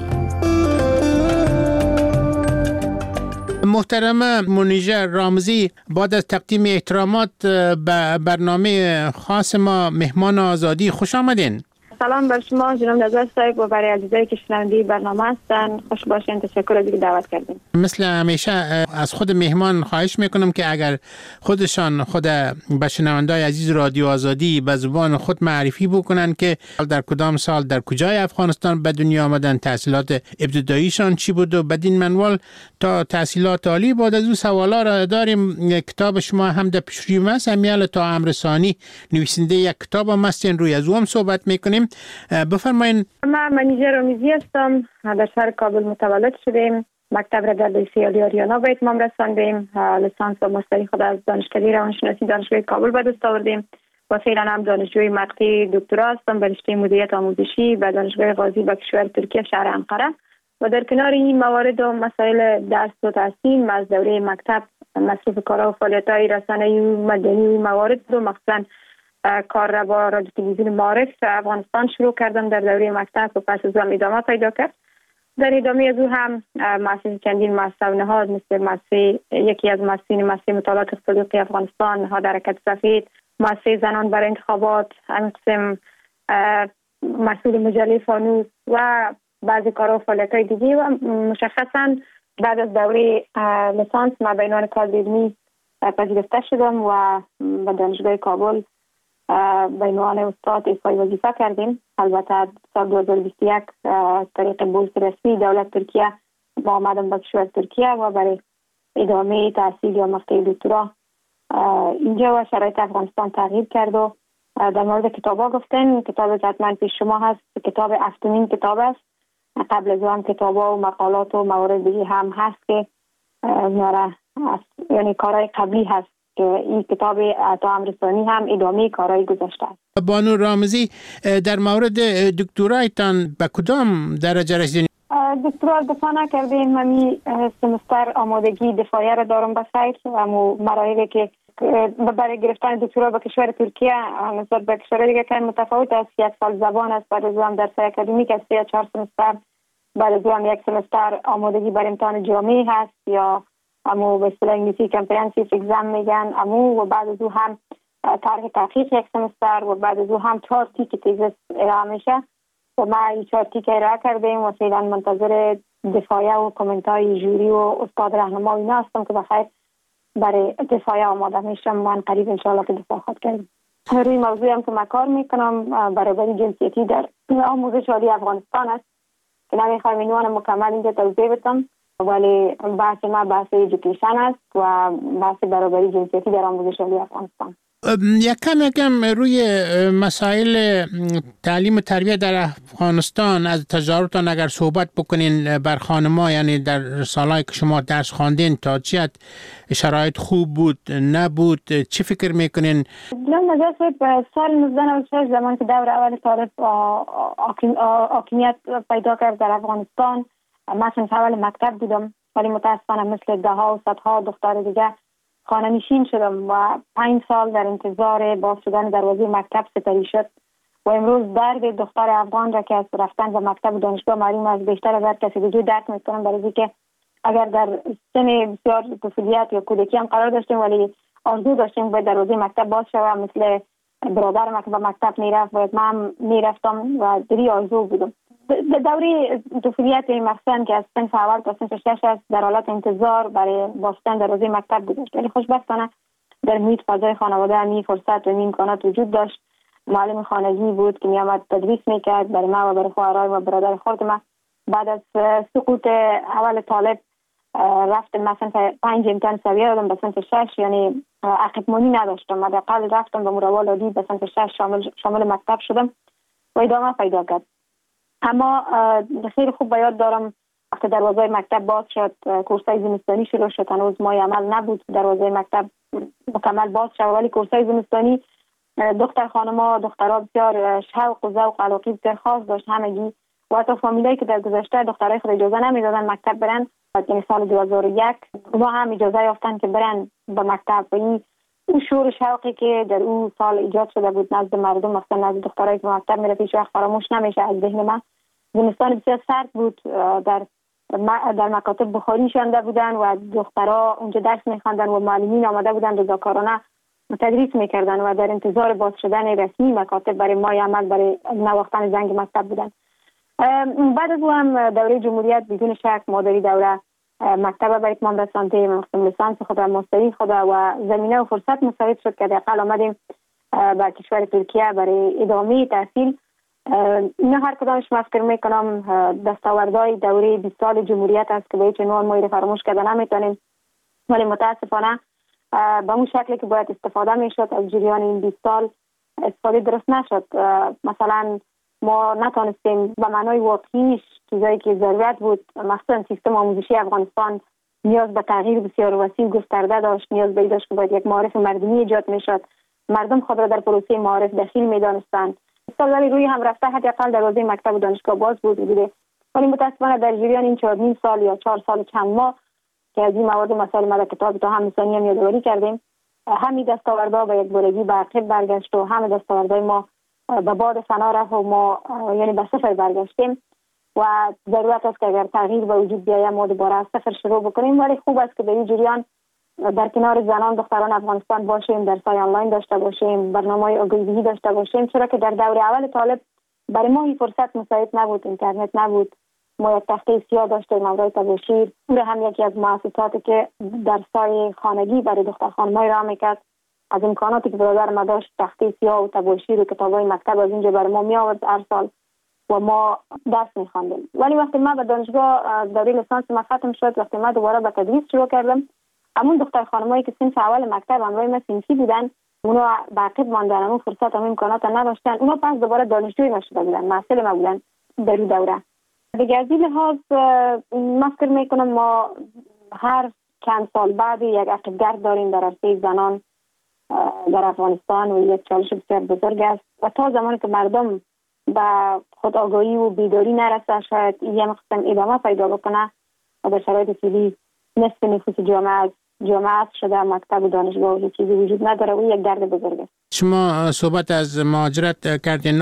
محترم منیژه رامزی، بعد از تقدیم احترامات به برنامه خاص ما مهمان آزادی خوش آمدین. سلام بر شما جناب نظر صاحب و برای عزیزایی که شنونده برنامه هستن. خوش باشین. تشکر از اینکه دعوت کردین. مثل همیشه از خود مهمان خواهش میکنم که اگر خودشان خود به شنونده‌های عزیز رادیو آزادی به زبان خود معرفی بکنن که در کدام سال در کجای افغانستان به دنیا آمدن، تحصیلات ابتداییشان چی بود و بدین منوال تا تحصیلات عالی. بعد از اون سوالا را داریم. کتاب شما هم در پیشروی است، امیال تا امرسانی نویسنده یک کتاب هم هستین، روی از اون صحبت میکنیم. بفرمایید. من منیژه رامزی هستم. در شهر کابل متولد شدیم. مکتب را در لیسه عالی آریانا به اتمام رساندیم. لیسانس و ماستری خود از دانشکده روانشناسی دانشگاه کابل به دست آوردیم و فعلا هم دانشجوی مقطع دکترا هستم به رشته مدیریت آموزشی به دانشگاه غازی به کشور ترکیه شهر انقره. و در کنار این موارد و مسائل درس و تحصیل از دوره مکتب مصروف کارها و فعالیت‌های رسانه‌ای و مدنی و موارد و مخصوصاً کار را با رادیو تلویزیون معارف افغانستان شروع کردم در دوره مکتب و پس از آن ادامه پیدا کرد. در ادامه از او هم مؤسسه چندین مؤسسه و نهاد مثل یکی از مؤسسین مؤسسه مطالعات اقتصادی افغانستان، نهاد حرکت سفید، مؤسسه زنان برای انتخابات، همین قسم مسئول مجله فانوس و بعضی کارها و فعالیت‌های دیگه. و مشخصاً بعد از دوره لیسانس ما به عنوان کادر علمی پذیرفته شدم و به دانشگاه کابل به عنوان استاد ایفای وظیفه کردیم. البته سال 2021 طریق بورس رسمی دولت ترکیه با آمدم به کشور ترکیه و برای ادامه تحصیل یا مقطع دکترا اینجا و شرایط افغانستان تغییر کرد. و در مورد کتابا گفتن، کتاب حتما پیش شما هست، کتاب هفتمین کتاب است. قبل از آن کتابا و مقالات و موارد دیگه هم هست که یعنی کارهای قبلی هست که این کتاب تا امرسانی هم ادامه کارهای گذشته است. بانو رامزی، در مورد دکترایتان به کدام درجه رسیدین؟ دکترا دفاع نکردیم. همی سمستر آمادگی دفاعیه را دارم بخیر. اما مراحلی که برای گرفتن دکترا به کشور ترکیه نسبت به کشور دیگه که متفاوت است. 1 سال زبان است، بعد از اون درس اکادمیک است، یا 4 سمستر، بعد از اون 1 سمستر آمادگی برای امتحان جامعی هست یا امو به اصطلاح انگلیسی کامپرهنسیو اگزم میگن امو، و بعد از اون هم طرح تحقیق 1 سمستر، و بعد از اون هم 4 تیک تیزس ارائه میشه و ما این 4 تیک ارائه کردیم و فعلا منتظر دفاعیه و کامنت های جوری و استاد راهنما اینا هستم که بخیر برای دفاعیه آماده میشم. من قریب انشاءالله که دفاع خود کردم. روی موضوعی هم که من کار میکنم برابری جنسیتی در آموزش عالی افغانستان است که نمیخوایم اینوان مکمل اینجا توضیح بدم، ولی بحث ما بحث ایژوکیشن است و بحث برابری جنسیتی در آموزش عالی افغانستان. یکم روی مسائل تعلیم و تربیت در افغانستان از تجاربتان اگر صحبت بکنین بر خانم‌ها، یعنی در سالهایی که شما درس خواندین تا چقدر شرایط خوب بود نبود، چی فکر میکنین؟ نظر به سال 1996 زمان که دور اول طالب حاکمیت پیدا کرد در افغانستان، من اول مکتب بودم ولی متاسفانه مثل ده‌ها و صدها دختر دیگه خانه نشین شدم و 5 سال در انتظار باز شدن دروازه مکتب سپری شد و امروز درد دختر افغان را که از رفتن به مکتب و دانشگاه معلوم از بیشتر از هر کسی دیگه درک میکنم، برای اینکه اگر در سن بسیار طفولیت یا کودکی هم قرار داشتیم ولی آرزو داشتیم باید دروازه مکتب باز شود، مثل برادرم که به مکتب میرفت باید من میرفتم و دری آرزو بودم. دوره طفولیت مخصوصا که از صنف اول تا صنف 6 است در حالت انتظار برای بستن دروازه مکتب بود، ولی خوشبختانه در محیط فضای خانواده همین فرصت و این امکانات وجود داشت. معلم خانگی بود که میامد تدریس میکرد برای ما و برای خواهرای و برادر خود ما. بعد از سقوط اول طالب رفتم مثلا 5 امتحان سویه دادم به صنف 6، یعنی عقب مانی نداشتم، حداقل رفتم به مروال عادی به صنف 6 شامل مکتب شدم و ادامه پیدا کرد. اما خیلی خوب به یاد دارم وقتی دروازه مکتب باز شد، کورسای زمستانی شروع شد، هنوز ماه عمل نبود دروازه مکتب مکمل باز شد، ولی کورسای زمستانی دختر خانما دخترها بسیار شوق و ذوق علاقه بسیار خاص داشت همگی و حتی فامیلایی که در گذشته دخترای خود اجازه نمیدادن مکتب برن، یعنی سال 2001 ما هم اجازه یافتن که برن به مکتب و این اون شور شوقی که در اون سال ایجاد شده بود نزد مردم، مثلا نزد دخترایی که به مکتب میرفت هیچ وقت فراموش نمیشه از ذهن من. زمستان بسیار سرد بود، در مکاتب بخاری شانده بودن و دخترها اونجا درس میخواندن و معلمین آمده بودن رضاکارانه تدریس میکردن و در انتظار باز شدن رسمی مکاتب برای ماه عمل برای نواختن زنگ مکتب بودن. بعد از اون هم دوره جمهوریت بدون شک مادری دوره مکتب برای اتمام رساندیم، مقسم لیسانس خود و ماستری خود و زمینه و فرصت مساعد شد که دقیقا آمدیم به کشور ترکیه برای ادامه تحصیل. نه هر کدامش من فکر میکنم دستاوردهای دوره 20 سال جمهوریت است که به هیچ عنوان ما فراموش کردن نمیتونیم، ولی متاسفانه به اون شکلی که باید استفاده میشد از جریان این 20 سال استفاده درست نشد. مثلا ما نتونستیم به معنای واقعیش چیزایی که ضرورت بود، مثلا سیستم آموزشی افغانستان نیاز به تغییر بسیار وسیع گسترده داشت، نیاز به داشت که باید یک معارف مردمی ایجاد میشد، مردم خود را در پروسه معارف دخیل میدانستند. ولی روی هم رفته حداقل دروازه مکتب و دانشگاه باز بوده، ولی متاسفانه در جریان این 4 سال یا 4 سال چند ماه که از این مواد مسائل ما کتاب تا هم ثانی هم یادآوری کردیم، همین دستاوردها به یک بارگی به عقب برگشت و همه دستاوردهای ما به باد فنا رفت و ما یعنی به صفر برگشتیم و ضرورت است که اگر تغییر به وجود بیاید ما دوباره از صفر شروع بکنیم. ولی خوب است که در این جریان در کنار زنان دختران افغانستان باشیم، درس‌های آنلاین داشته باشیم، برنامه‌های آگاهی داشته باشیم، چرا که در دوره اول طالب برای ما این فرصت مساعد نبود، اینترنت نبود، ما یک تخته سیاه داشتیم امرای تباشیر، اون هم یکی از مؤسساتی که درس‌های خانگی برای دختر خانم‌ها را میکرد. از امکاناتی که برادر ما داشت تخته سیاه و تباشیر و کتاب‌های مکتب از اینجا برای ما می‌آورد هر سال و ما درس می‌خواندیم. ولی وقتی ما به دانشگاه دوره لیسانس ما ختم شد، وقتی ما دوباره به تدریس شروع کردم، همون دختر خانمایی که صنف اول مکتب همراه ما صنفی بودن اونا باقی ماندن، اون فرصت و امکانات نداشتن، اونا پس دوباره دانشجوی نشده بودن، محصل ما بودن در این دوره. دیگه از این لحاظ من فکر میکنم ما هر چند سال بعد یک عقب‌گرد داریم در عرصه زنان در افغانستان و یک چالش بسیار بزرگ است و تا زمانی که مردم به خود آگاهی و بیداری نرسه شاید این قسم ادامه پیدا بکنه و در شرایط فعلی نصف نفوس جامعه از جامعه شده، مکتب و دانشگاه و چیزی وجود نداره و یک درد بزرگ است. شما صحبت از مهاجرت کردین.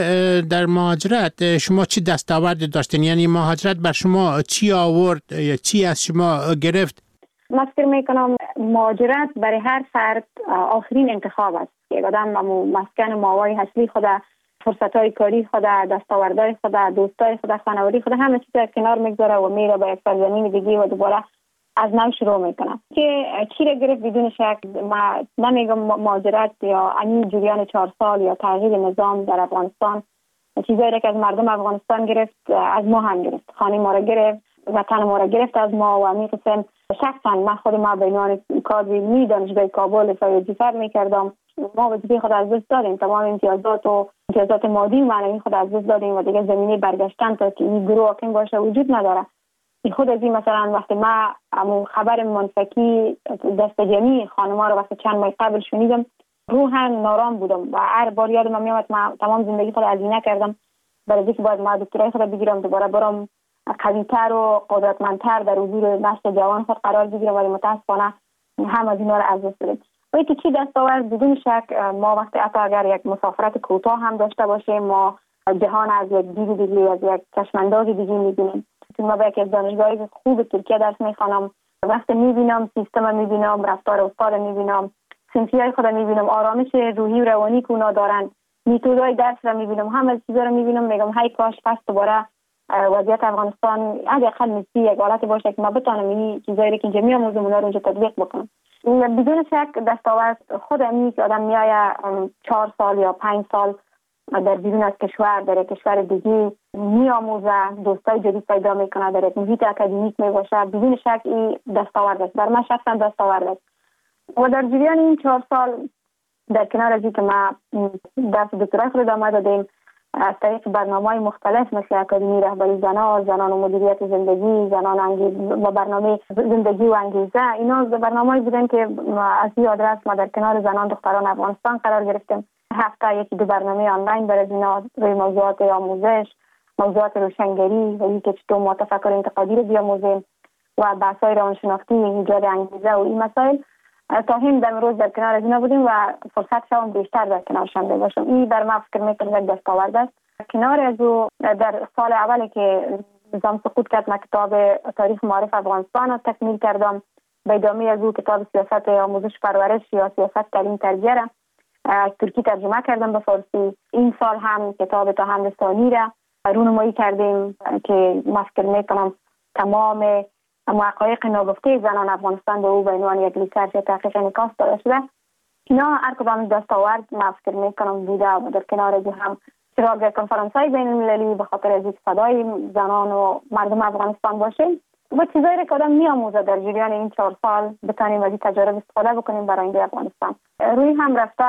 در مهاجرت شما چی دستاورد داشتین؟ یعنی مهاجرت بر شما چی آورد یا چی از شما گرفت؟ من فکر میکنم مهاجرت برای هر فرد آخرین انتخاب است که آدم مسکن ماوای اصلی خود، فرصت‌های کاری خود، دستاوردهای خود، دوستای خود، خانوادگی خود، همه چیز از کنار میگذاره و میره به یک سرزمین دیگه و دوباره از نو شروع میکنه. که چی را گرفت بدون شک ما نمیگم مهاجرت یا این جریان 4 سال یا تغییر نظام در افغانستان چیزایی که از مردم افغانستان گرفت از ما هم گرفت، خانه ما را گرفت، وطن ما را گرفت از ما و همین قسم شخصا من خود ما به عنوان کادر علمی دانشگاه کابل فعالیت میکردم. ما وظیفه خود از دست دادیم، تمام امتیازات مادی و معنوی خود از دست دادیم و دیگه زمینه برگشتن تا که این گروه حاکم باشه وجود نداره. خود از این مثلا وقتی ما خبر منفکی دست جمعی خانم‌ها رو وقتی چند ماه قبل شنیدم روحاً نارام بودم و هر بار یادم میاد من تمام زندگی خود هزینه کردم برای اینکه باید ما دکترای خود بگیرم، دوباره برام قوی‌تر و قدرتمندتر در حضور نسل جوان خود قرار بگیرم، ولی متاسفانه هم از اینا رو از دست دادیم. ولی که چی دستاورد بدون شک ما وقتی حتی اگر یک مسافرت کوتاه هم داشته باشیم ما جهان از یک دید دیگه، از یک چشمانداز دیگه می‌بینیم. ما با یکی از دانشگاه‌های خوب ترکیه درس می‌خوانم، وقتی می‌بینم سیستم می‌بینم، رفتار استاد می‌بینم، صنفی‌های خود می‌بینم، آرامش روحی و روانی که اونا دارن، متدای درس را می‌بینم، همه چیزا رو می‌بینم، میگم هی کاش پس دوباره وضعیت افغانستان حداقل مثل یک حالت باشه که ما بتونیم این چیزایی که اینجا می‌آموزم اونا رو اینجا تطبیق بکنم. بدون شک دستاورد خود امی که آدم میآید 4 سال یا 5 سال در بیرون از کشور در یک کشور دیگه میآموزه، دوستای جدید پیدا میکنه، در یک محیط اکادمیک میباشه، بدون شک این دستاورد است. در من شخصا دستاورد است. و در جریان این 4 سال در کنار از اینکه ما درس دکترای خود ادامه دادیم از طریق برنامه‌های مختلف مثل اکادمی رهبری زنان و مدیریت زندگی، زنان انگیزه و برنامه زندگی و انگیزه، اینا برنامه‌ای بودن که از این آدرس ما در کنار زنان دختران افغانستان قرار گرفتیم. هفته 1-2 برنامه آنلاین برای اینا روی موضوعات آموزش، موضوعات روشنگری و اینکه چطور ما تفکر انتقادی رو بیاموزیم و بحث‌های روانشناختی، ایجاد انگیزه و این مسائل تا هم در روز در کنار از اینا بودیم و فرصت شام بیشتر در کنارشان باشم. این بر ما فکر میکنم یک دستاورد است. کنار از او در سال اولی که نظام سقوط کرد من کتاب تاریخ معارف افغانستان رو تکمیل کردم. به ادامه از او کتاب سیاست آموزش پرورش یا سیاست تعلیم تربیه را از ترکی ترجمه کردم به فارسی. این سال هم کتاب تاهند ثانی را رونمایی کردیم که من فکر میکنم تمام حقایق ناگفته زنان افغانستان به او به عنوان یک ریسرچ تحقیق انعکاس داده شده. اینا هر کدام دستاورد من فکر میکنم بوده و در کنار از هم چراغ کنفرانس‌های بین‌المللی به خاطر از صدای زنان و مردم افغانستان باشه و چیزایی که آدم میآموزه در جریان این 4 سال بتونیم از این تجارب استفاده بکنیم برای آینده افغانستان. روی هم رفته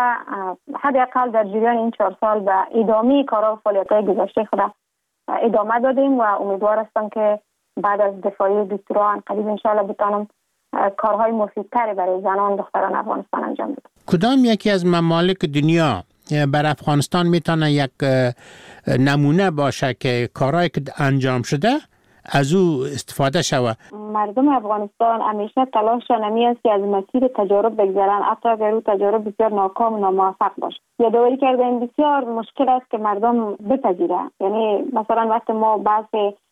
حداقل در جریان این 4 سال به ادامه کارها و فعالیت‌های گذشته خود ادامه دادیم و امیدوار هستم که بعد از دفاعی دکترا قریب انشاءالله بتونم کارهای مفیدتری برای زنان دختران افغانستان انجام بدم. کدام یکی از ممالک دنیا بر افغانستان میتونه یک نمونه باشه که کارهایی که انجام شده از او استفاده شود؟ مردم افغانستان همیشه تلاششان همی است که از مسیر تجارب بگذرن، حتی اگر او تجارب بسیار ناکام و ناموفق باشه. یادآوری کردن بسیار مشکل است که مردم بپذیره. یعنی مثلا وقتی ما بحث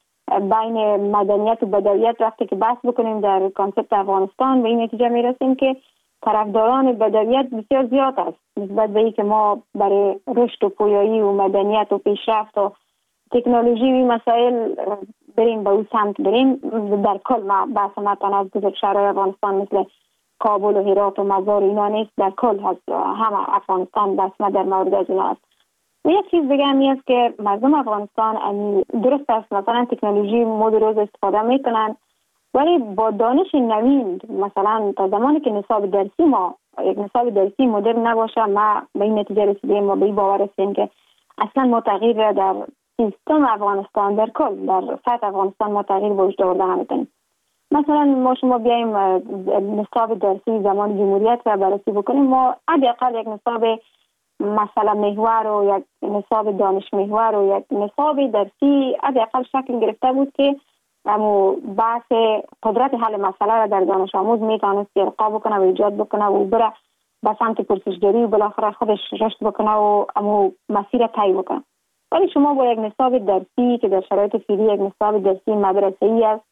بین مدنیت و بدویت وقتی که بحث بکنیم در کانسپت افغانستان به این نتیجه میرسیم که طرفداران بدویت بسیار زیاد است نسبت به اینکه ما برای رشد و پویایی و مدنیت و پیشرفت و تکنولوژی و مسائل بریم به اون سمت بریم. در کل ما بحث ما از بزرگ شهرهای افغانستان مثل کابل و هرات و مزار اینا نیست، در کل هست همه افغانستان بحث ما در مورد از اینا است. و یک چیز دیگه همی است که مردم افغانستان درست است مثلا تکنولوژی مد روز استفاده میکنن ولی با دانش نوین مثلا تا زمانی که نصاب درسی ما یک نصاب درسی مدرن نباشه ما به این نتیجه رسیدیم و به این باور رسیدیم که اصلا ما تغییر در سیستم افغانستان در کل در سطح افغانستان ما تغییر به وجود آوردن نمیتونیم. مثلا ما شما بیایم نصاب درسی زمان جمهوریت را بررسی بکنیم ما حداقل یک نصاب مثلا محور و یک نصاب دانش محور و یک نصاب درسی حداقل شکل گرفته بود که اما بحث قدرت حل مسئله را در دانش آموز میتونست ارقا بکنه و ایجاد بکنه و بره به سمت پرسشگری و بالاخره خودش رشد بکنه و اما مسیر طی بکنه. ولی شما با یک نصاب درسی که در شرایط فعلی یک نصاب درسی مدرسه‌ای است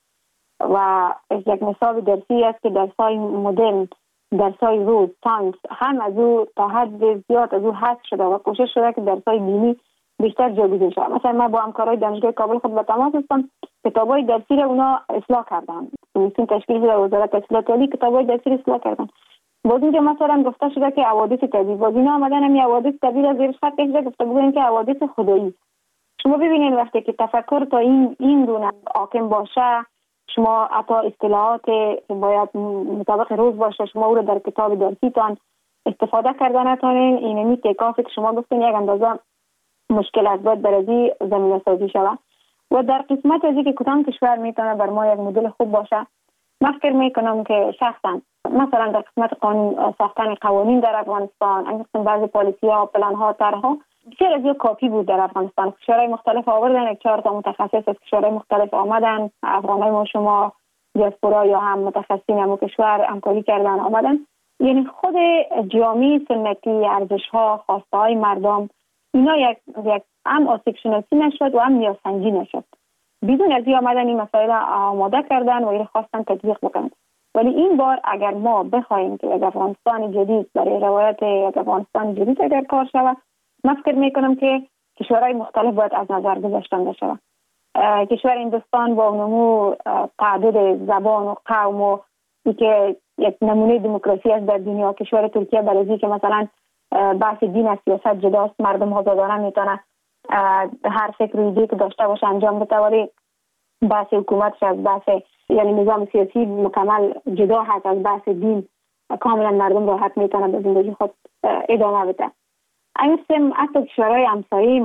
و یک نصاب درسی است که درس‌های مدرن، درس‌های روز، ساینس هم از او تا حد زیاد از او حذف شده و کوشش شده که درس‌های دینی بیشتر جایگزین شود. مثلا ما با همکارای دانشگاه کابل خود به تماس هستم، کتابای درسی را اونا اصلاح کردن. کمیسیون تشکیل شده وزارت اطلاعات عالی کتابای درسی را اصلاح کردن. باز اینجا مثلا گفته شده که حوادث طبیعی، باز اینا آمدن همین حوادث طبیعی را زیر خط کشیده گفته بودن که حوادث خدایی. شما ببینید وقتی که تفکر تا این گونه حاکم باشه، شما حتی اصطلاحات باید مطابق روز باشه، شما او را در کتاب درسیتان استفاده کردن نتونین، اینمی تکافی که شما گفتین یک اندازه مشکل است، باید برای زمینه سازی شود. و در قسمت از اینکه کدام کشور میتونه بر ما یک مدل خوب باشه، من فکر میکنم که شخصا مثلا در قسمت قانون ساختن قوانین در افغانستان، انگشتن بعضی پالیسی ها، پلان ها، طرح ها بسیار از کافی بود در افغانستان. کشورهای مختلف آوردن، یک 4 تا متخصص از کشورهای مختلف آمدن، افغانای ما شما دیاسپورا یا هم متخصصین همون کشور همکاری کردن آمدن. یعنی خود جامعه سنتی، ارزش ها، خواسته های مردم، اینا یک هم آسیب شناسی نشد و هم نیازسنجی نشد. بدون از این آمدن این مسائل آماده کردن و این خواستن تطبیق بکنن. ولی این بار اگر ما بخوایم که یک افغانستان جدید برای روایت یک افغانستان جدید اگر کار شود، من فکر میکنم که کشورهای مختلف باید از نظر گذاشته شود. کشور هندوستان با نمو تعدد زبان و قوم و که یک نمونه دموکراسی است در دنیا، کشور ترکیه برای که مثلا بحث دین از سیاست جداست، مردم آزادانه میتونه هر فکر و ایده که داشته باشه انجام بده، ولی بحث حکومتش از بحث یعنی نظام سیاسی مکمل جدا هست از بحث دین، کاملا مردم راحت میتونه به زندگی خود ادامه بده. این حتی کشورهای همسایه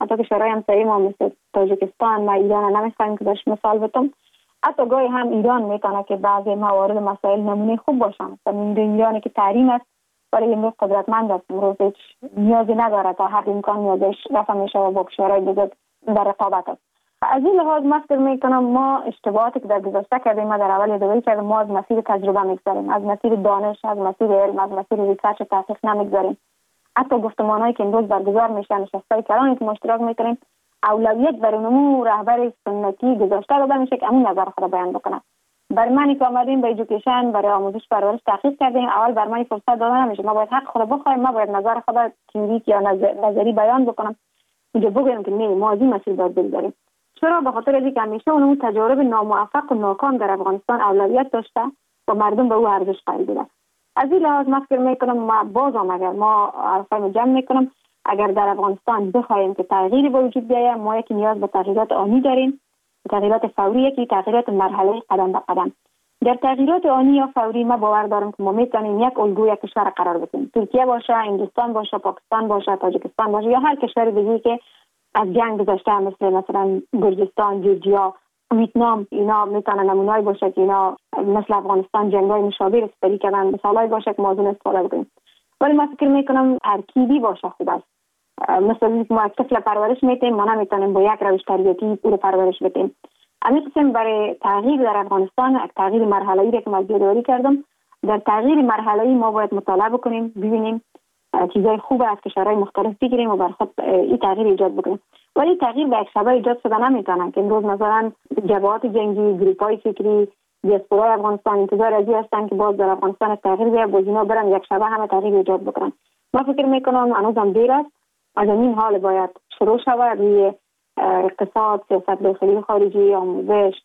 ما مثل تاجیکستان و ایران نمیخوایم که داشت مثال بتم، حتی گاهی هم ایران میتونه که بعضی موارد مسائل نمونه خوب باشن. مثلا ایرانی که تحریم است ولی امروز قدرتمند است، امروز هیچ نیازی نداره تا هر امکان نیازش رفع میشه و با کشورهای دیگه در رقابت است. از این لحاظ من فکر میکنم ما اشتباهاتی که در گذشته کردیم، ما در اول دوری کردیم، ما از مسیر تجربه میگذاریم، از مسیر دانش، از مسیر علم، از مسیر ریسرچ و تحقیق نمیگذاریم. حتی گفتمانایی که امروز برگزار میشن، نشستای کلانی که ما اشتراک میکنیم، اولویت بر نمو رهبر سنتی گذاشته داده میشه که همون نظر خود بیان بکنه. بر منی که آمدیم به ایژوکیشن برای آموزش پرورش تحقیق کردیم، اول بر منی فرصت داده نمیشه، ما باید حق خود بخوایم، ما باید نظر خود تئوریک یا نظری بیان بکنم، اینجا بگیم که نه ما از این مسیر باید بگذاریم. چرا؟ به خاطر اینکه همیشه اون تجارب ناموفق و ناکام در افغانستان اولویت داشته و مردم به او ارزش قائل بودند. از این لحاظ من فکر میکنم ما بازم اگر ما حرفای جمع میکنم، اگر در افغانستان بخوایم که تغییری به وجود بیاید، ما یکی نیاز به تغییرات آنی داریم، تغییرات فوری، یکی تغییرات مرحله قدم به قدم. در تغییرات آنی یا فوری ما باور دارم که ما میتونیم یک الگوی کشور قرار بدیم، ترکیه باشه، هندوستان باشه، پاکستان باشه، تاجیکستان باشه یا هر کشور دیگه‌ای که از جنگ گذشته مثلا گرجستان، جورجیا، ویتنام، اینا میتونن نمونه‌ای باشه که اینا مثل افغانستان جنگ‌های مشابه سپری کردن، مثالای باشه که ما از اون استفاده کنیم. ولی من فکر میکنم ترکیبی باشه خوب است. مثلا اینکه ما طفل پرورش میتیم، ما نمیتونیم با یک روش تربیتی او رو پرورش بدیم. همین قسم برای تغییر در افغانستان، تغییر مرحله‌ای را که من یادآوری کردم، در تغییر مرحله‌ای ما باید مطالعه بکنیم، ببینیم چیزای خوب است که کشورهای مختلف بگیریم و بر خود این تغییر ایجاد بکنیم. ولی تغییر به یک شبه ایجاد شده نمیتونه که امروز مثلا جبهات جنگی، گروپ‌های فکری، دیاسپورای افغانستان انتظار از این هستن که باز در افغانستان تغییر بیاد، باز اینا برن یک شبه همه تغییر ایجاد بکنن. من فکر میکنم هنوزم دیر است، از این حال باید شروع شود روی اقتصاد، سیاست داخلی خارجی، آموزش،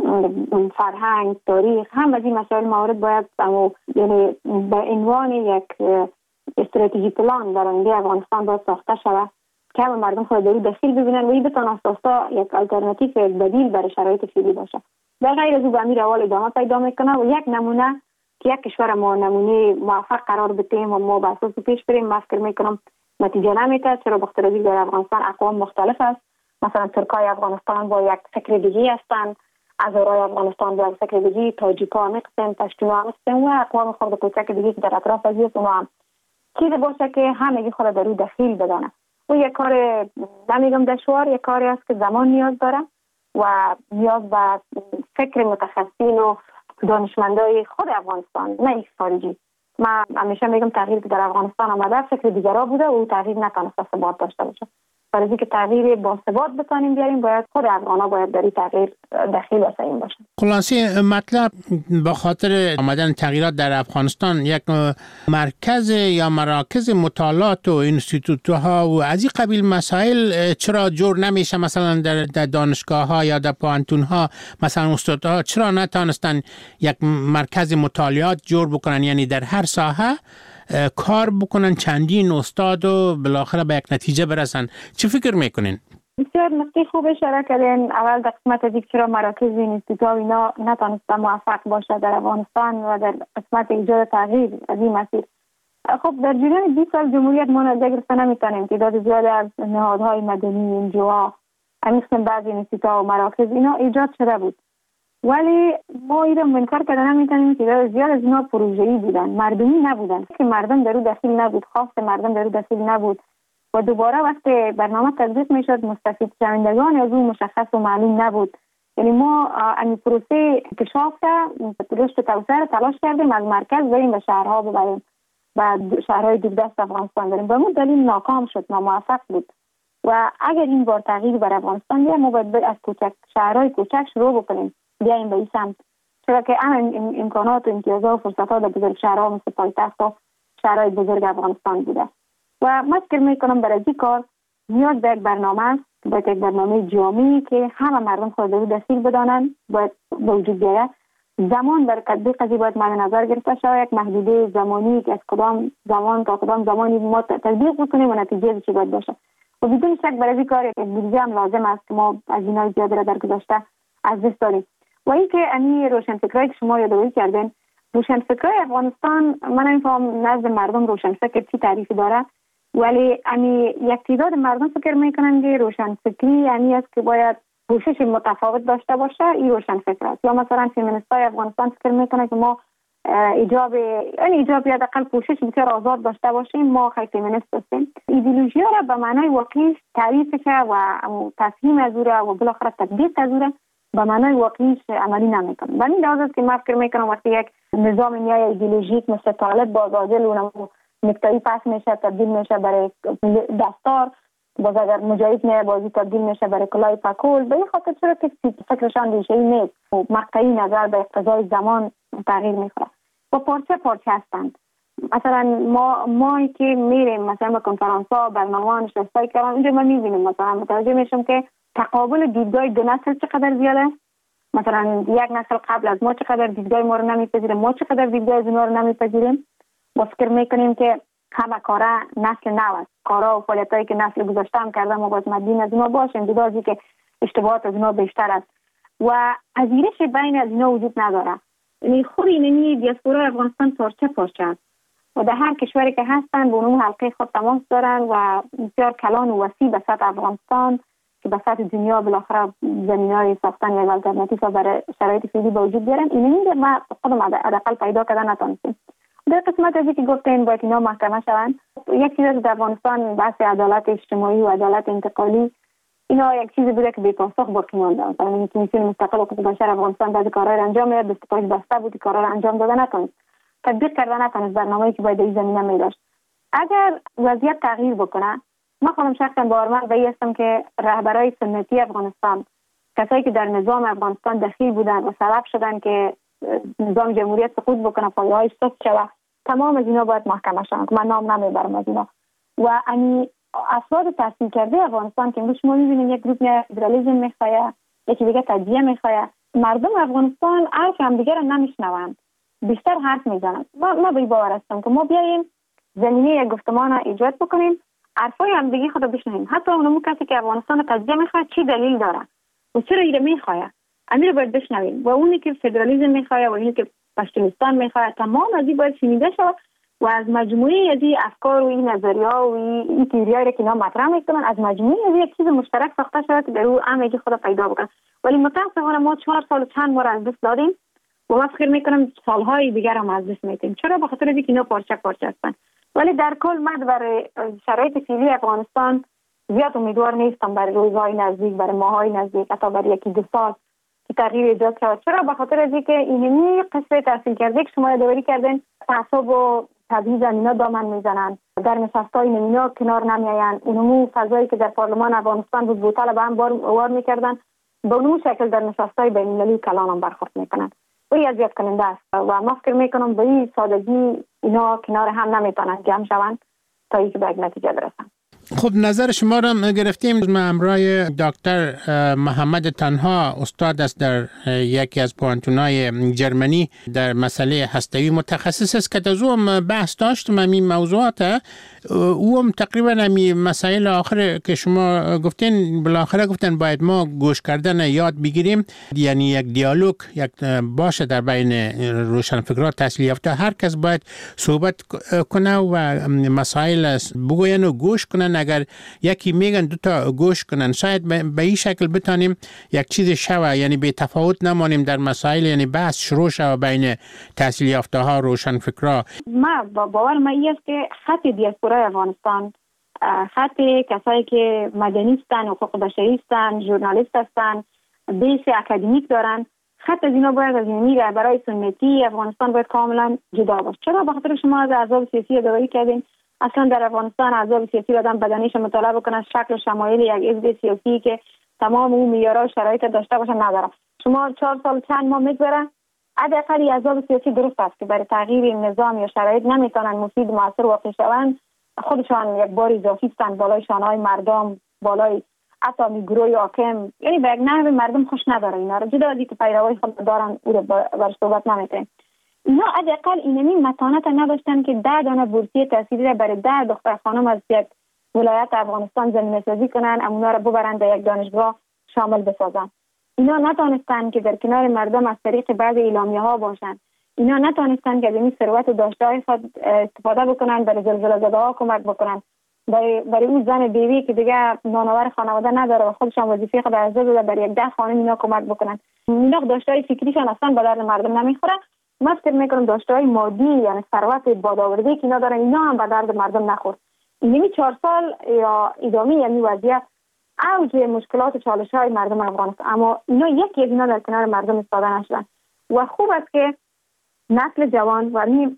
فرهنگ، تاریخ، هم از این مسائل موارد باید یعنی به عنوان یک استراتژی پلان در آینده افغانستان باید ساخته شود که همه مردم خود در داخل ببینن و این بتونه اساسا یک آلترناتیو، یک بدیل برای شرایط فعلی باشه. در غیر از او به امیر اول ادامه پیدا میکنه و یک نمونه که یک کشور ما نمونه موفق قرار بدیم و ما به اساس پیش بریم، من فکر میکنم نتیجه نمیده. چرا؟ بخاطر اینکه در افغانستان اقوام مختلف است. مثلا ترکای افغانستان با یک فکر دیگه هستند، هزارای افغانستان با یک فکر دیگه، تاجیکا هستند، پشتوها هستند و اقوام خرد کوچک دیگه که در اطراف از اونا هم چیزی باشه که همگی خود در او دخیل بدانه. و یک کار نمیگم دشوار، یک کاری است که زمان نیاز داره و نیاز به فکر متخصصین و دانشمندای خود افغانستان، نه یک خارجی. من همیشه میگم تغییری که در افغانستان آمده فکر دیگرا بوده و تغییر نتونسته ثبات داشته باشه. برای اینکه تغییر با ثبات بتونیم بیاریم باید خود افغانا باید در این تغییر دخیل باشیم باشه. خلاصه مطلب به خاطر آمدن تغییرات در افغانستان یک مرکز یا مراکز مطالعات و اینستیتوت‌ها و از این قبیل مسائل چرا جور نمیشه؟ مثلا در دانشگاه‌ها یا در پوهنتون‌ها مثلا استادها چرا نتونستن یک مرکز مطالعات جور بکنن، یعنی در هر ساحه کار بکنن، چندین استاد و بالاخره به یک نتیجه برسن؟ چه فکر میکنین؟ بسیار نکته خوب اشاره کردین. اول در قسمت دیگه چرا مراکز اینستیتوت اینا نتونسته موفق باشه در افغانستان و در قسمت ایجاد تغییر از این مسیر. خب در جریان 20 سال جمهوریت ما نادیده گرفته نمیتونیم تعداد زیاد از نهادهای مدنی، انجوها، همین بعضی اینستیتوت و مراکز اینا ایجاد شده بود، ولی ما ایران منکر کردن نمیتونیم که زیاد از اینا پروژه‌ای بودن، مردمی نبودن، که مردم در اون دخیل نبود، خواست مردم در اون دخیل نبود و دوباره وقتی برنامه تطبیق میشد مستفید شوندگان از اون مشخص و معلوم نبود. یعنی ما این پروسه انکشاف رشد توسعه تلاش کردیم از مرکز بریم به شهرها ببریم و شهرهای دوردست افغانستان بریم، به اون دلیل ناکام شد، ناموفق بود. و اگر این بار تغییر بر افغانستان بیایم ما باید از کوچک شهرهای کوچک شروع بکنیم بیایم به این سمت، چرا که امکانات و امتیازات و فرصت‌ها در بزرگ شهرها مثل پایتخت و شهرهای بزرگ افغانستان بوده و من فکر میکنم برای این کار نیاز به یک برنامه است، باید یک برنامه جامعی که همه مردم خود رو دخیل بدانند باید وجود بیاید. زمان برای تطبیق از این باید مد نظر گرفته شود، یک محدوده زمانی که از کدام زمان تا کدام زمانی ما تطبیق بکنیم و نتیجه چی باید باشه و بدون شک برای این کار یک بودجه هم لازم است که ما از اینای زیاد را در گذشته از دست داریم. و این که امی روشنفکرایی که شما یادآوری کردین، روشنفکرای افغانستان من نمی‌فهمم نزد مردم روشنفکر چی تعریفی داره، ولی امی یک تعداد مردم فکر میکنن که روشنفکری یعنی است که باید پوشش متفاوت داشته باشه، این روشنفکر است. یا مثلا فمینیستای افغانستان فکر میکنن که ما ایجاب یا حداقل پوشش بسیار آزاد داشته باشیم، ما خیلی فمینیست هستیم. ایدئولوژی را به معنای واقعی تعریفش و تفهیم از او را و بالاخره تطبیق از او را به معنای واقعیش عملی نمیکنه. و این لحاظ است که من فکر میکنم وقتی یک نظام نیای ایدئولوژیک مثل طالب باز عادل و نکتایی پس میشه تبدیل میشه برای دستار، باز اگر مجاهد نه بازی تبدیل میشه برای کلاه پکول، به این خاطر چرا که فکرشان ریشه‌ای نیست و مقطعی نظر به اقتضای زمان تغییر میخوره و پارچه هستند. مثلا ما که میریم مثلا به کنفرانس ها برنامه نشستای کردن اونجا ما میبینیم مثلا متوجه میشم که تقابل دیدگاه دو نسل چقدر زیاده. مثلا یک نسل قبل از ما چقدر دیدگاه ما رو نمیپذیره، ما چقدر دیدگاه از اونا رو نمیپذیریم. با فکر میکنیم که همه کارا نسل نو است، کارا و فعالیتایی که نسل گذشته هم کردن ما باید مدین از اونا باشیم، جدا از اینکه اشتباهات از اونا بیشتر است و پذیرش بین از اونا وجود نداره. یعنی خود اینمی دیاسپورا افغانستان پارچه است و در هر کشوری که هستن به اون حلقه خود تماس دارن و بسیار کلان و وسیع به سطح افغانستان که به سطح دنیا بالاخره زمینه‌های ساختن یک آلترناتیو برای شرایط فعلی به وجود بیارن. اینمی ما خودم حداقل پیدا کردن نتونستیم. در قسمت از که گفتین باید اینا محکمه شوند، یک چیز در افغانستان بحث عدالت اجتماعی و عدالت انتقالی اینا یک چیزی بوده که بی پاسخ باقی مانده. مثلا کمیسیون مستقل حقوق بشر افغانستان بعضی کارا را انجام میداد، دستگاه بسته بود، کارا را انجام داده نتونست، تطبیق کردن نتونست برنامه‌ای که باید این زمینه می داشت. اگر وضعیت تغییر بکنه، من خودم شخصا باورمند به این هستم که رهبرای سنتی افغانستان، کسایی که در نظام افغانستان دخیل بودن و سبب شدن که نظام جمهوریت سقوط بکنه، پایه‌هایش سست شود، تمام از اینا باید محکمه شوند که من نام نمیبرم از اینا. و افراد تحصیل کرده افغانستان که شما می‌بینید یک گروه فدرالیسم می‌خواد، یکی دیگه تجزیه می‌خواد، مردم افغانستان حرف هم دیگه رو نمیشنوند، بیشتر حرف میزنند. ما به باور هستم که ما بیاییم زمینه یک گفتمان ایجاد بکنیم، حرفای هم دیگه خود بشنویم. حتی اون کسی که افغانستان تجزیه می‌خواد چی دلیل داره و چرا اینو می‌خواد، امیر باید بشنویم. و اونی که فدرالیسم می‌خواد و اونی که پشتونستان می‌خواد، تمام از این باید شنیده شود و از مجموعه از این افکار و این نظریه‌ها و این تئوری‌هایی که اینا مطرح می‌کنن، از مجموعه از یک چیز مشترک ساخته شده که در اون همه خود پیدا بکنه. ولی متأسفانه ما 4 سال چند بار از دست دادیم و من فکر می‌کنم سال‌های دیگر هم از دست می‌دیم. چرا؟ به خاطر اینکه اینا پارچه هستن. ولی در کل من برای شرایط فعلی افغانستان زیاد امیدوار نیستم برای روزهای نزدیک، برای ماهای نزدیک، حتی برای یکی دو سال که تغییر ایجاد شود. چرا؟ به خاطر از اینکه اینمی قصه تحصیل کرده که شما یادآوری کردین، تعصب و تبعیض اینا دامن میزنن، در نشستای اینا کنار نمیاین. اونمو فضایی که در پارلمان افغانستان بود بوتال به هم وار میکردن، به اونمو شکل در نشستای بین المللی کلان هم برخورد میکنن. این اذیت کننده است و ما فکر میکنم به این سادگی اینا کنار هم نمیتونن جمع شوند تا اینکه به یک نتیجه برسن. خب نظر شما را گرفتیم. ما همراه دکتر محمد تنها استاد است در یکی از پوانتونای جرمنی در مسئله هسته‌ای، متخصص است که از او هم بحث داشتم این موضوعات. او هم تقریبا همین مسائل آخر که شما گفتین بالاخره گفتن باید ما گوش کردن یاد بگیریم، یعنی یک دیالوگ یک باشه در بین روشنفکران تحصیل یافته، هر کس باید صحبت کنه و مسائل بگوین و گوش کنن. اگر یکی میگن دو تا گوش کنن، شاید به این شکل بتانیم یک چیز شوه، یعنی به تفاوت نمانیم در مسائل، یعنی بحث شروع شوه بین تحصیل یافته ها روشنفکرا. ما باور ما است که خط دیاسپورای افغانستان، خط کسایی که مدنی هستند، حقوق بشری هستند، ژورنالیست هستند، بیس اکادمیک دارن، خط از اینا باید از اینی رهبرای سنتی افغانستان باید کاملا جدا باشه. چرا؟ به خاطر شما از احزاب سیاسی یادآوری کردین. اصلا در افغانستان احزاب سیاسی آدم بدنیش مطالعه بکنه، شکل و شمایل یک حزب سیاسی که تمام اون معیارها و شرایط داشته باشه نداره. شما 4 سال چند ماه میگذره، حداقل احزاب سیاسی درست است که برای تغییر نظام یا شرایط نمیتونن مفید و موثر واقع شوند، خودشان یک بار اضافی هستند بالای شانه‌های مردم، بالای حتی گروه حاکم، یعنی به یک نحو مردم خوش نداره. اینا رو جدا از اینکه پیروای خود دارن او رو برش صحبت نمیکنن. اینا حداقل اینمی متانت نداشتن که 10 دانه بورسیه تحصیلی را برای 10 دختر خانم از یک ولایت افغانستان زمینه‌سازی کنن، اونا را ببرن در یک دانشگاه شامل بسازن. اینا نتونستن که در کنار مردم از طریق بعض اعلامیه‌ها باشن. اینا نتونستن که از این ثروت داشته‌های خود استفاده بکنن، برای زلزله زده‌ها کمک بکنن، برای اون زن بیوی که دیگه نانآور خانواده نداره و خودشان وظیفه خود از داده برای 10 خانم اینا کمک بکنن. اینا داشته‌های فکریشان اصلا به درد مردم نمیخوره. من فکر میکنم داشته‌های مادی یعنی ثروت بادآوردی که اینا دارن اینا هم به درد مردم نخورد. اینمی 4 سال یا ادامه یعنی وضعیت اوج مشکلات و چالش‌های مردم افغانستان، اما اینا یکی از اینا در کنار مردم ایستاده نشدن. و خوب است که نسل جوان و این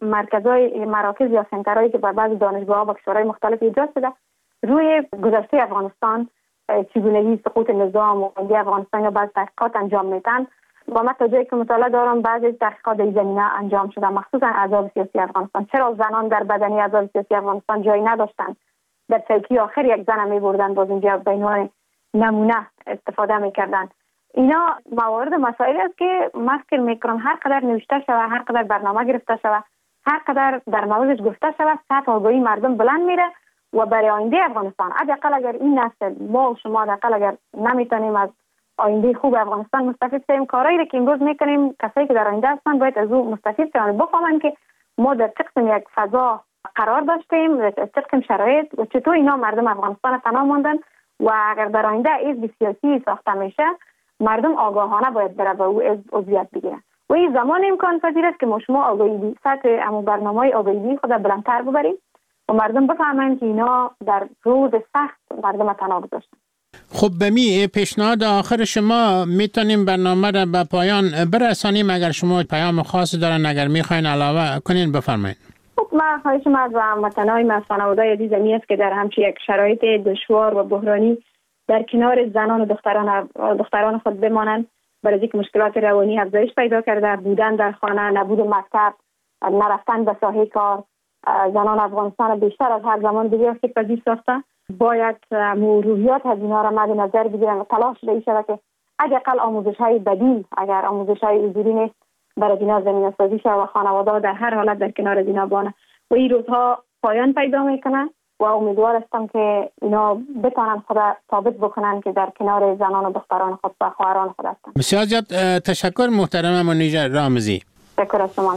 مراکز یا سنترهایی که بر بعض دانشگاه‌ها و کشورهای مختلف ایجاد شده روی گذشته افغانستان، چگونگی سقوط نظام و افغانستان یا بعض تحقیقات انجام میدن. و من تا جایی که مطالعه دارم بعضی تحقیقات در زمینه انجام شده، مخصوصا احزاب سیاسی افغانستان. چرا زنان در بدنی احزاب سیاسی افغانستان جایی نداشتن؟ در چوکی آخر یک زن می‌بردن، باز اینجا به عنوان نمونه استفاده می‌کردن. اینا موارد مسائلی است که من فکر می‌کنم هر قدر نوشته شده، هر قدر برنامه گرفته شده، هر قدر در موردش گفته شده، سطح آگاهی مردم بلند میره و برای آینده افغانستان حداقل اگر این نسل ما و شما حداقل اگر نمیتونیم از آینده خوب افغانستان مستفید شیم، کارهایی که امروز میکنیم کسایی که در آینده هستن باید از او مستفید شوند، بفهمن که ما در چه قسم یک فضا قرار داشتیم، در چه قسم شرایط و چطور اینا مردم افغانستان تنها ماندن و اگر در آینده حزب سیاسی ساخته میشه مردم آگاهانه باید بره به او عضویت بگیرن و این زمان امکان پذیر است که ما شما آگاهی سطح برنامه‌های آگاهی خود بلندتر ببریم و مردم بفهمن که اینا در روز سخت مردم تنها گذاشتن. خب به پیشنهاد آخر شما میتونیم برنامه را به پایان برسانیم. اگر شما پیام خاصی دارن اگر میخواین علاوه کنین بفرمایید. خب من خواهش از هموطنای من خانواده‌ی عزیزم است که در همچین یک شرایط دشوار و بحرانی در کنار زنان و دختران خود بمانند، برای اینکه مشکلات روانی افزایش پیدا کرده، بودن در خانه، نبود مکتب، نرفتن به ساحه کار، زنان افغانستان بیشتر از هر زمان دیگه آسیب‌پذیر ساخته. باید روحیات از اینا را مد نظر بگیرن و تلاش شده شود که حداقل آموزش‌های بدیل، اگر آموزش‌های حضوری نیست، برای اینا زمینه‌سازی شود و خانواده‌ها در هر حالت در کنار اینا بانه و این روزها پایان پیدا میکنه و امیدوار هستم که اینا بتونن خود ثابت بکنن که در کنار زنان و دختران خود و خواهران خود هستن. بسیار زیاد تشکر محترم منیژه رامزی. تشکر از شما.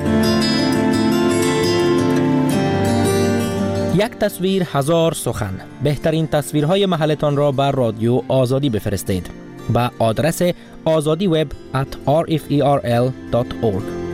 یک تصویر هزار سخن. بهترین تصویرهای محلتان را بر رادیو آزادی بفرستید. با آدرس azadiweb@rferl.org.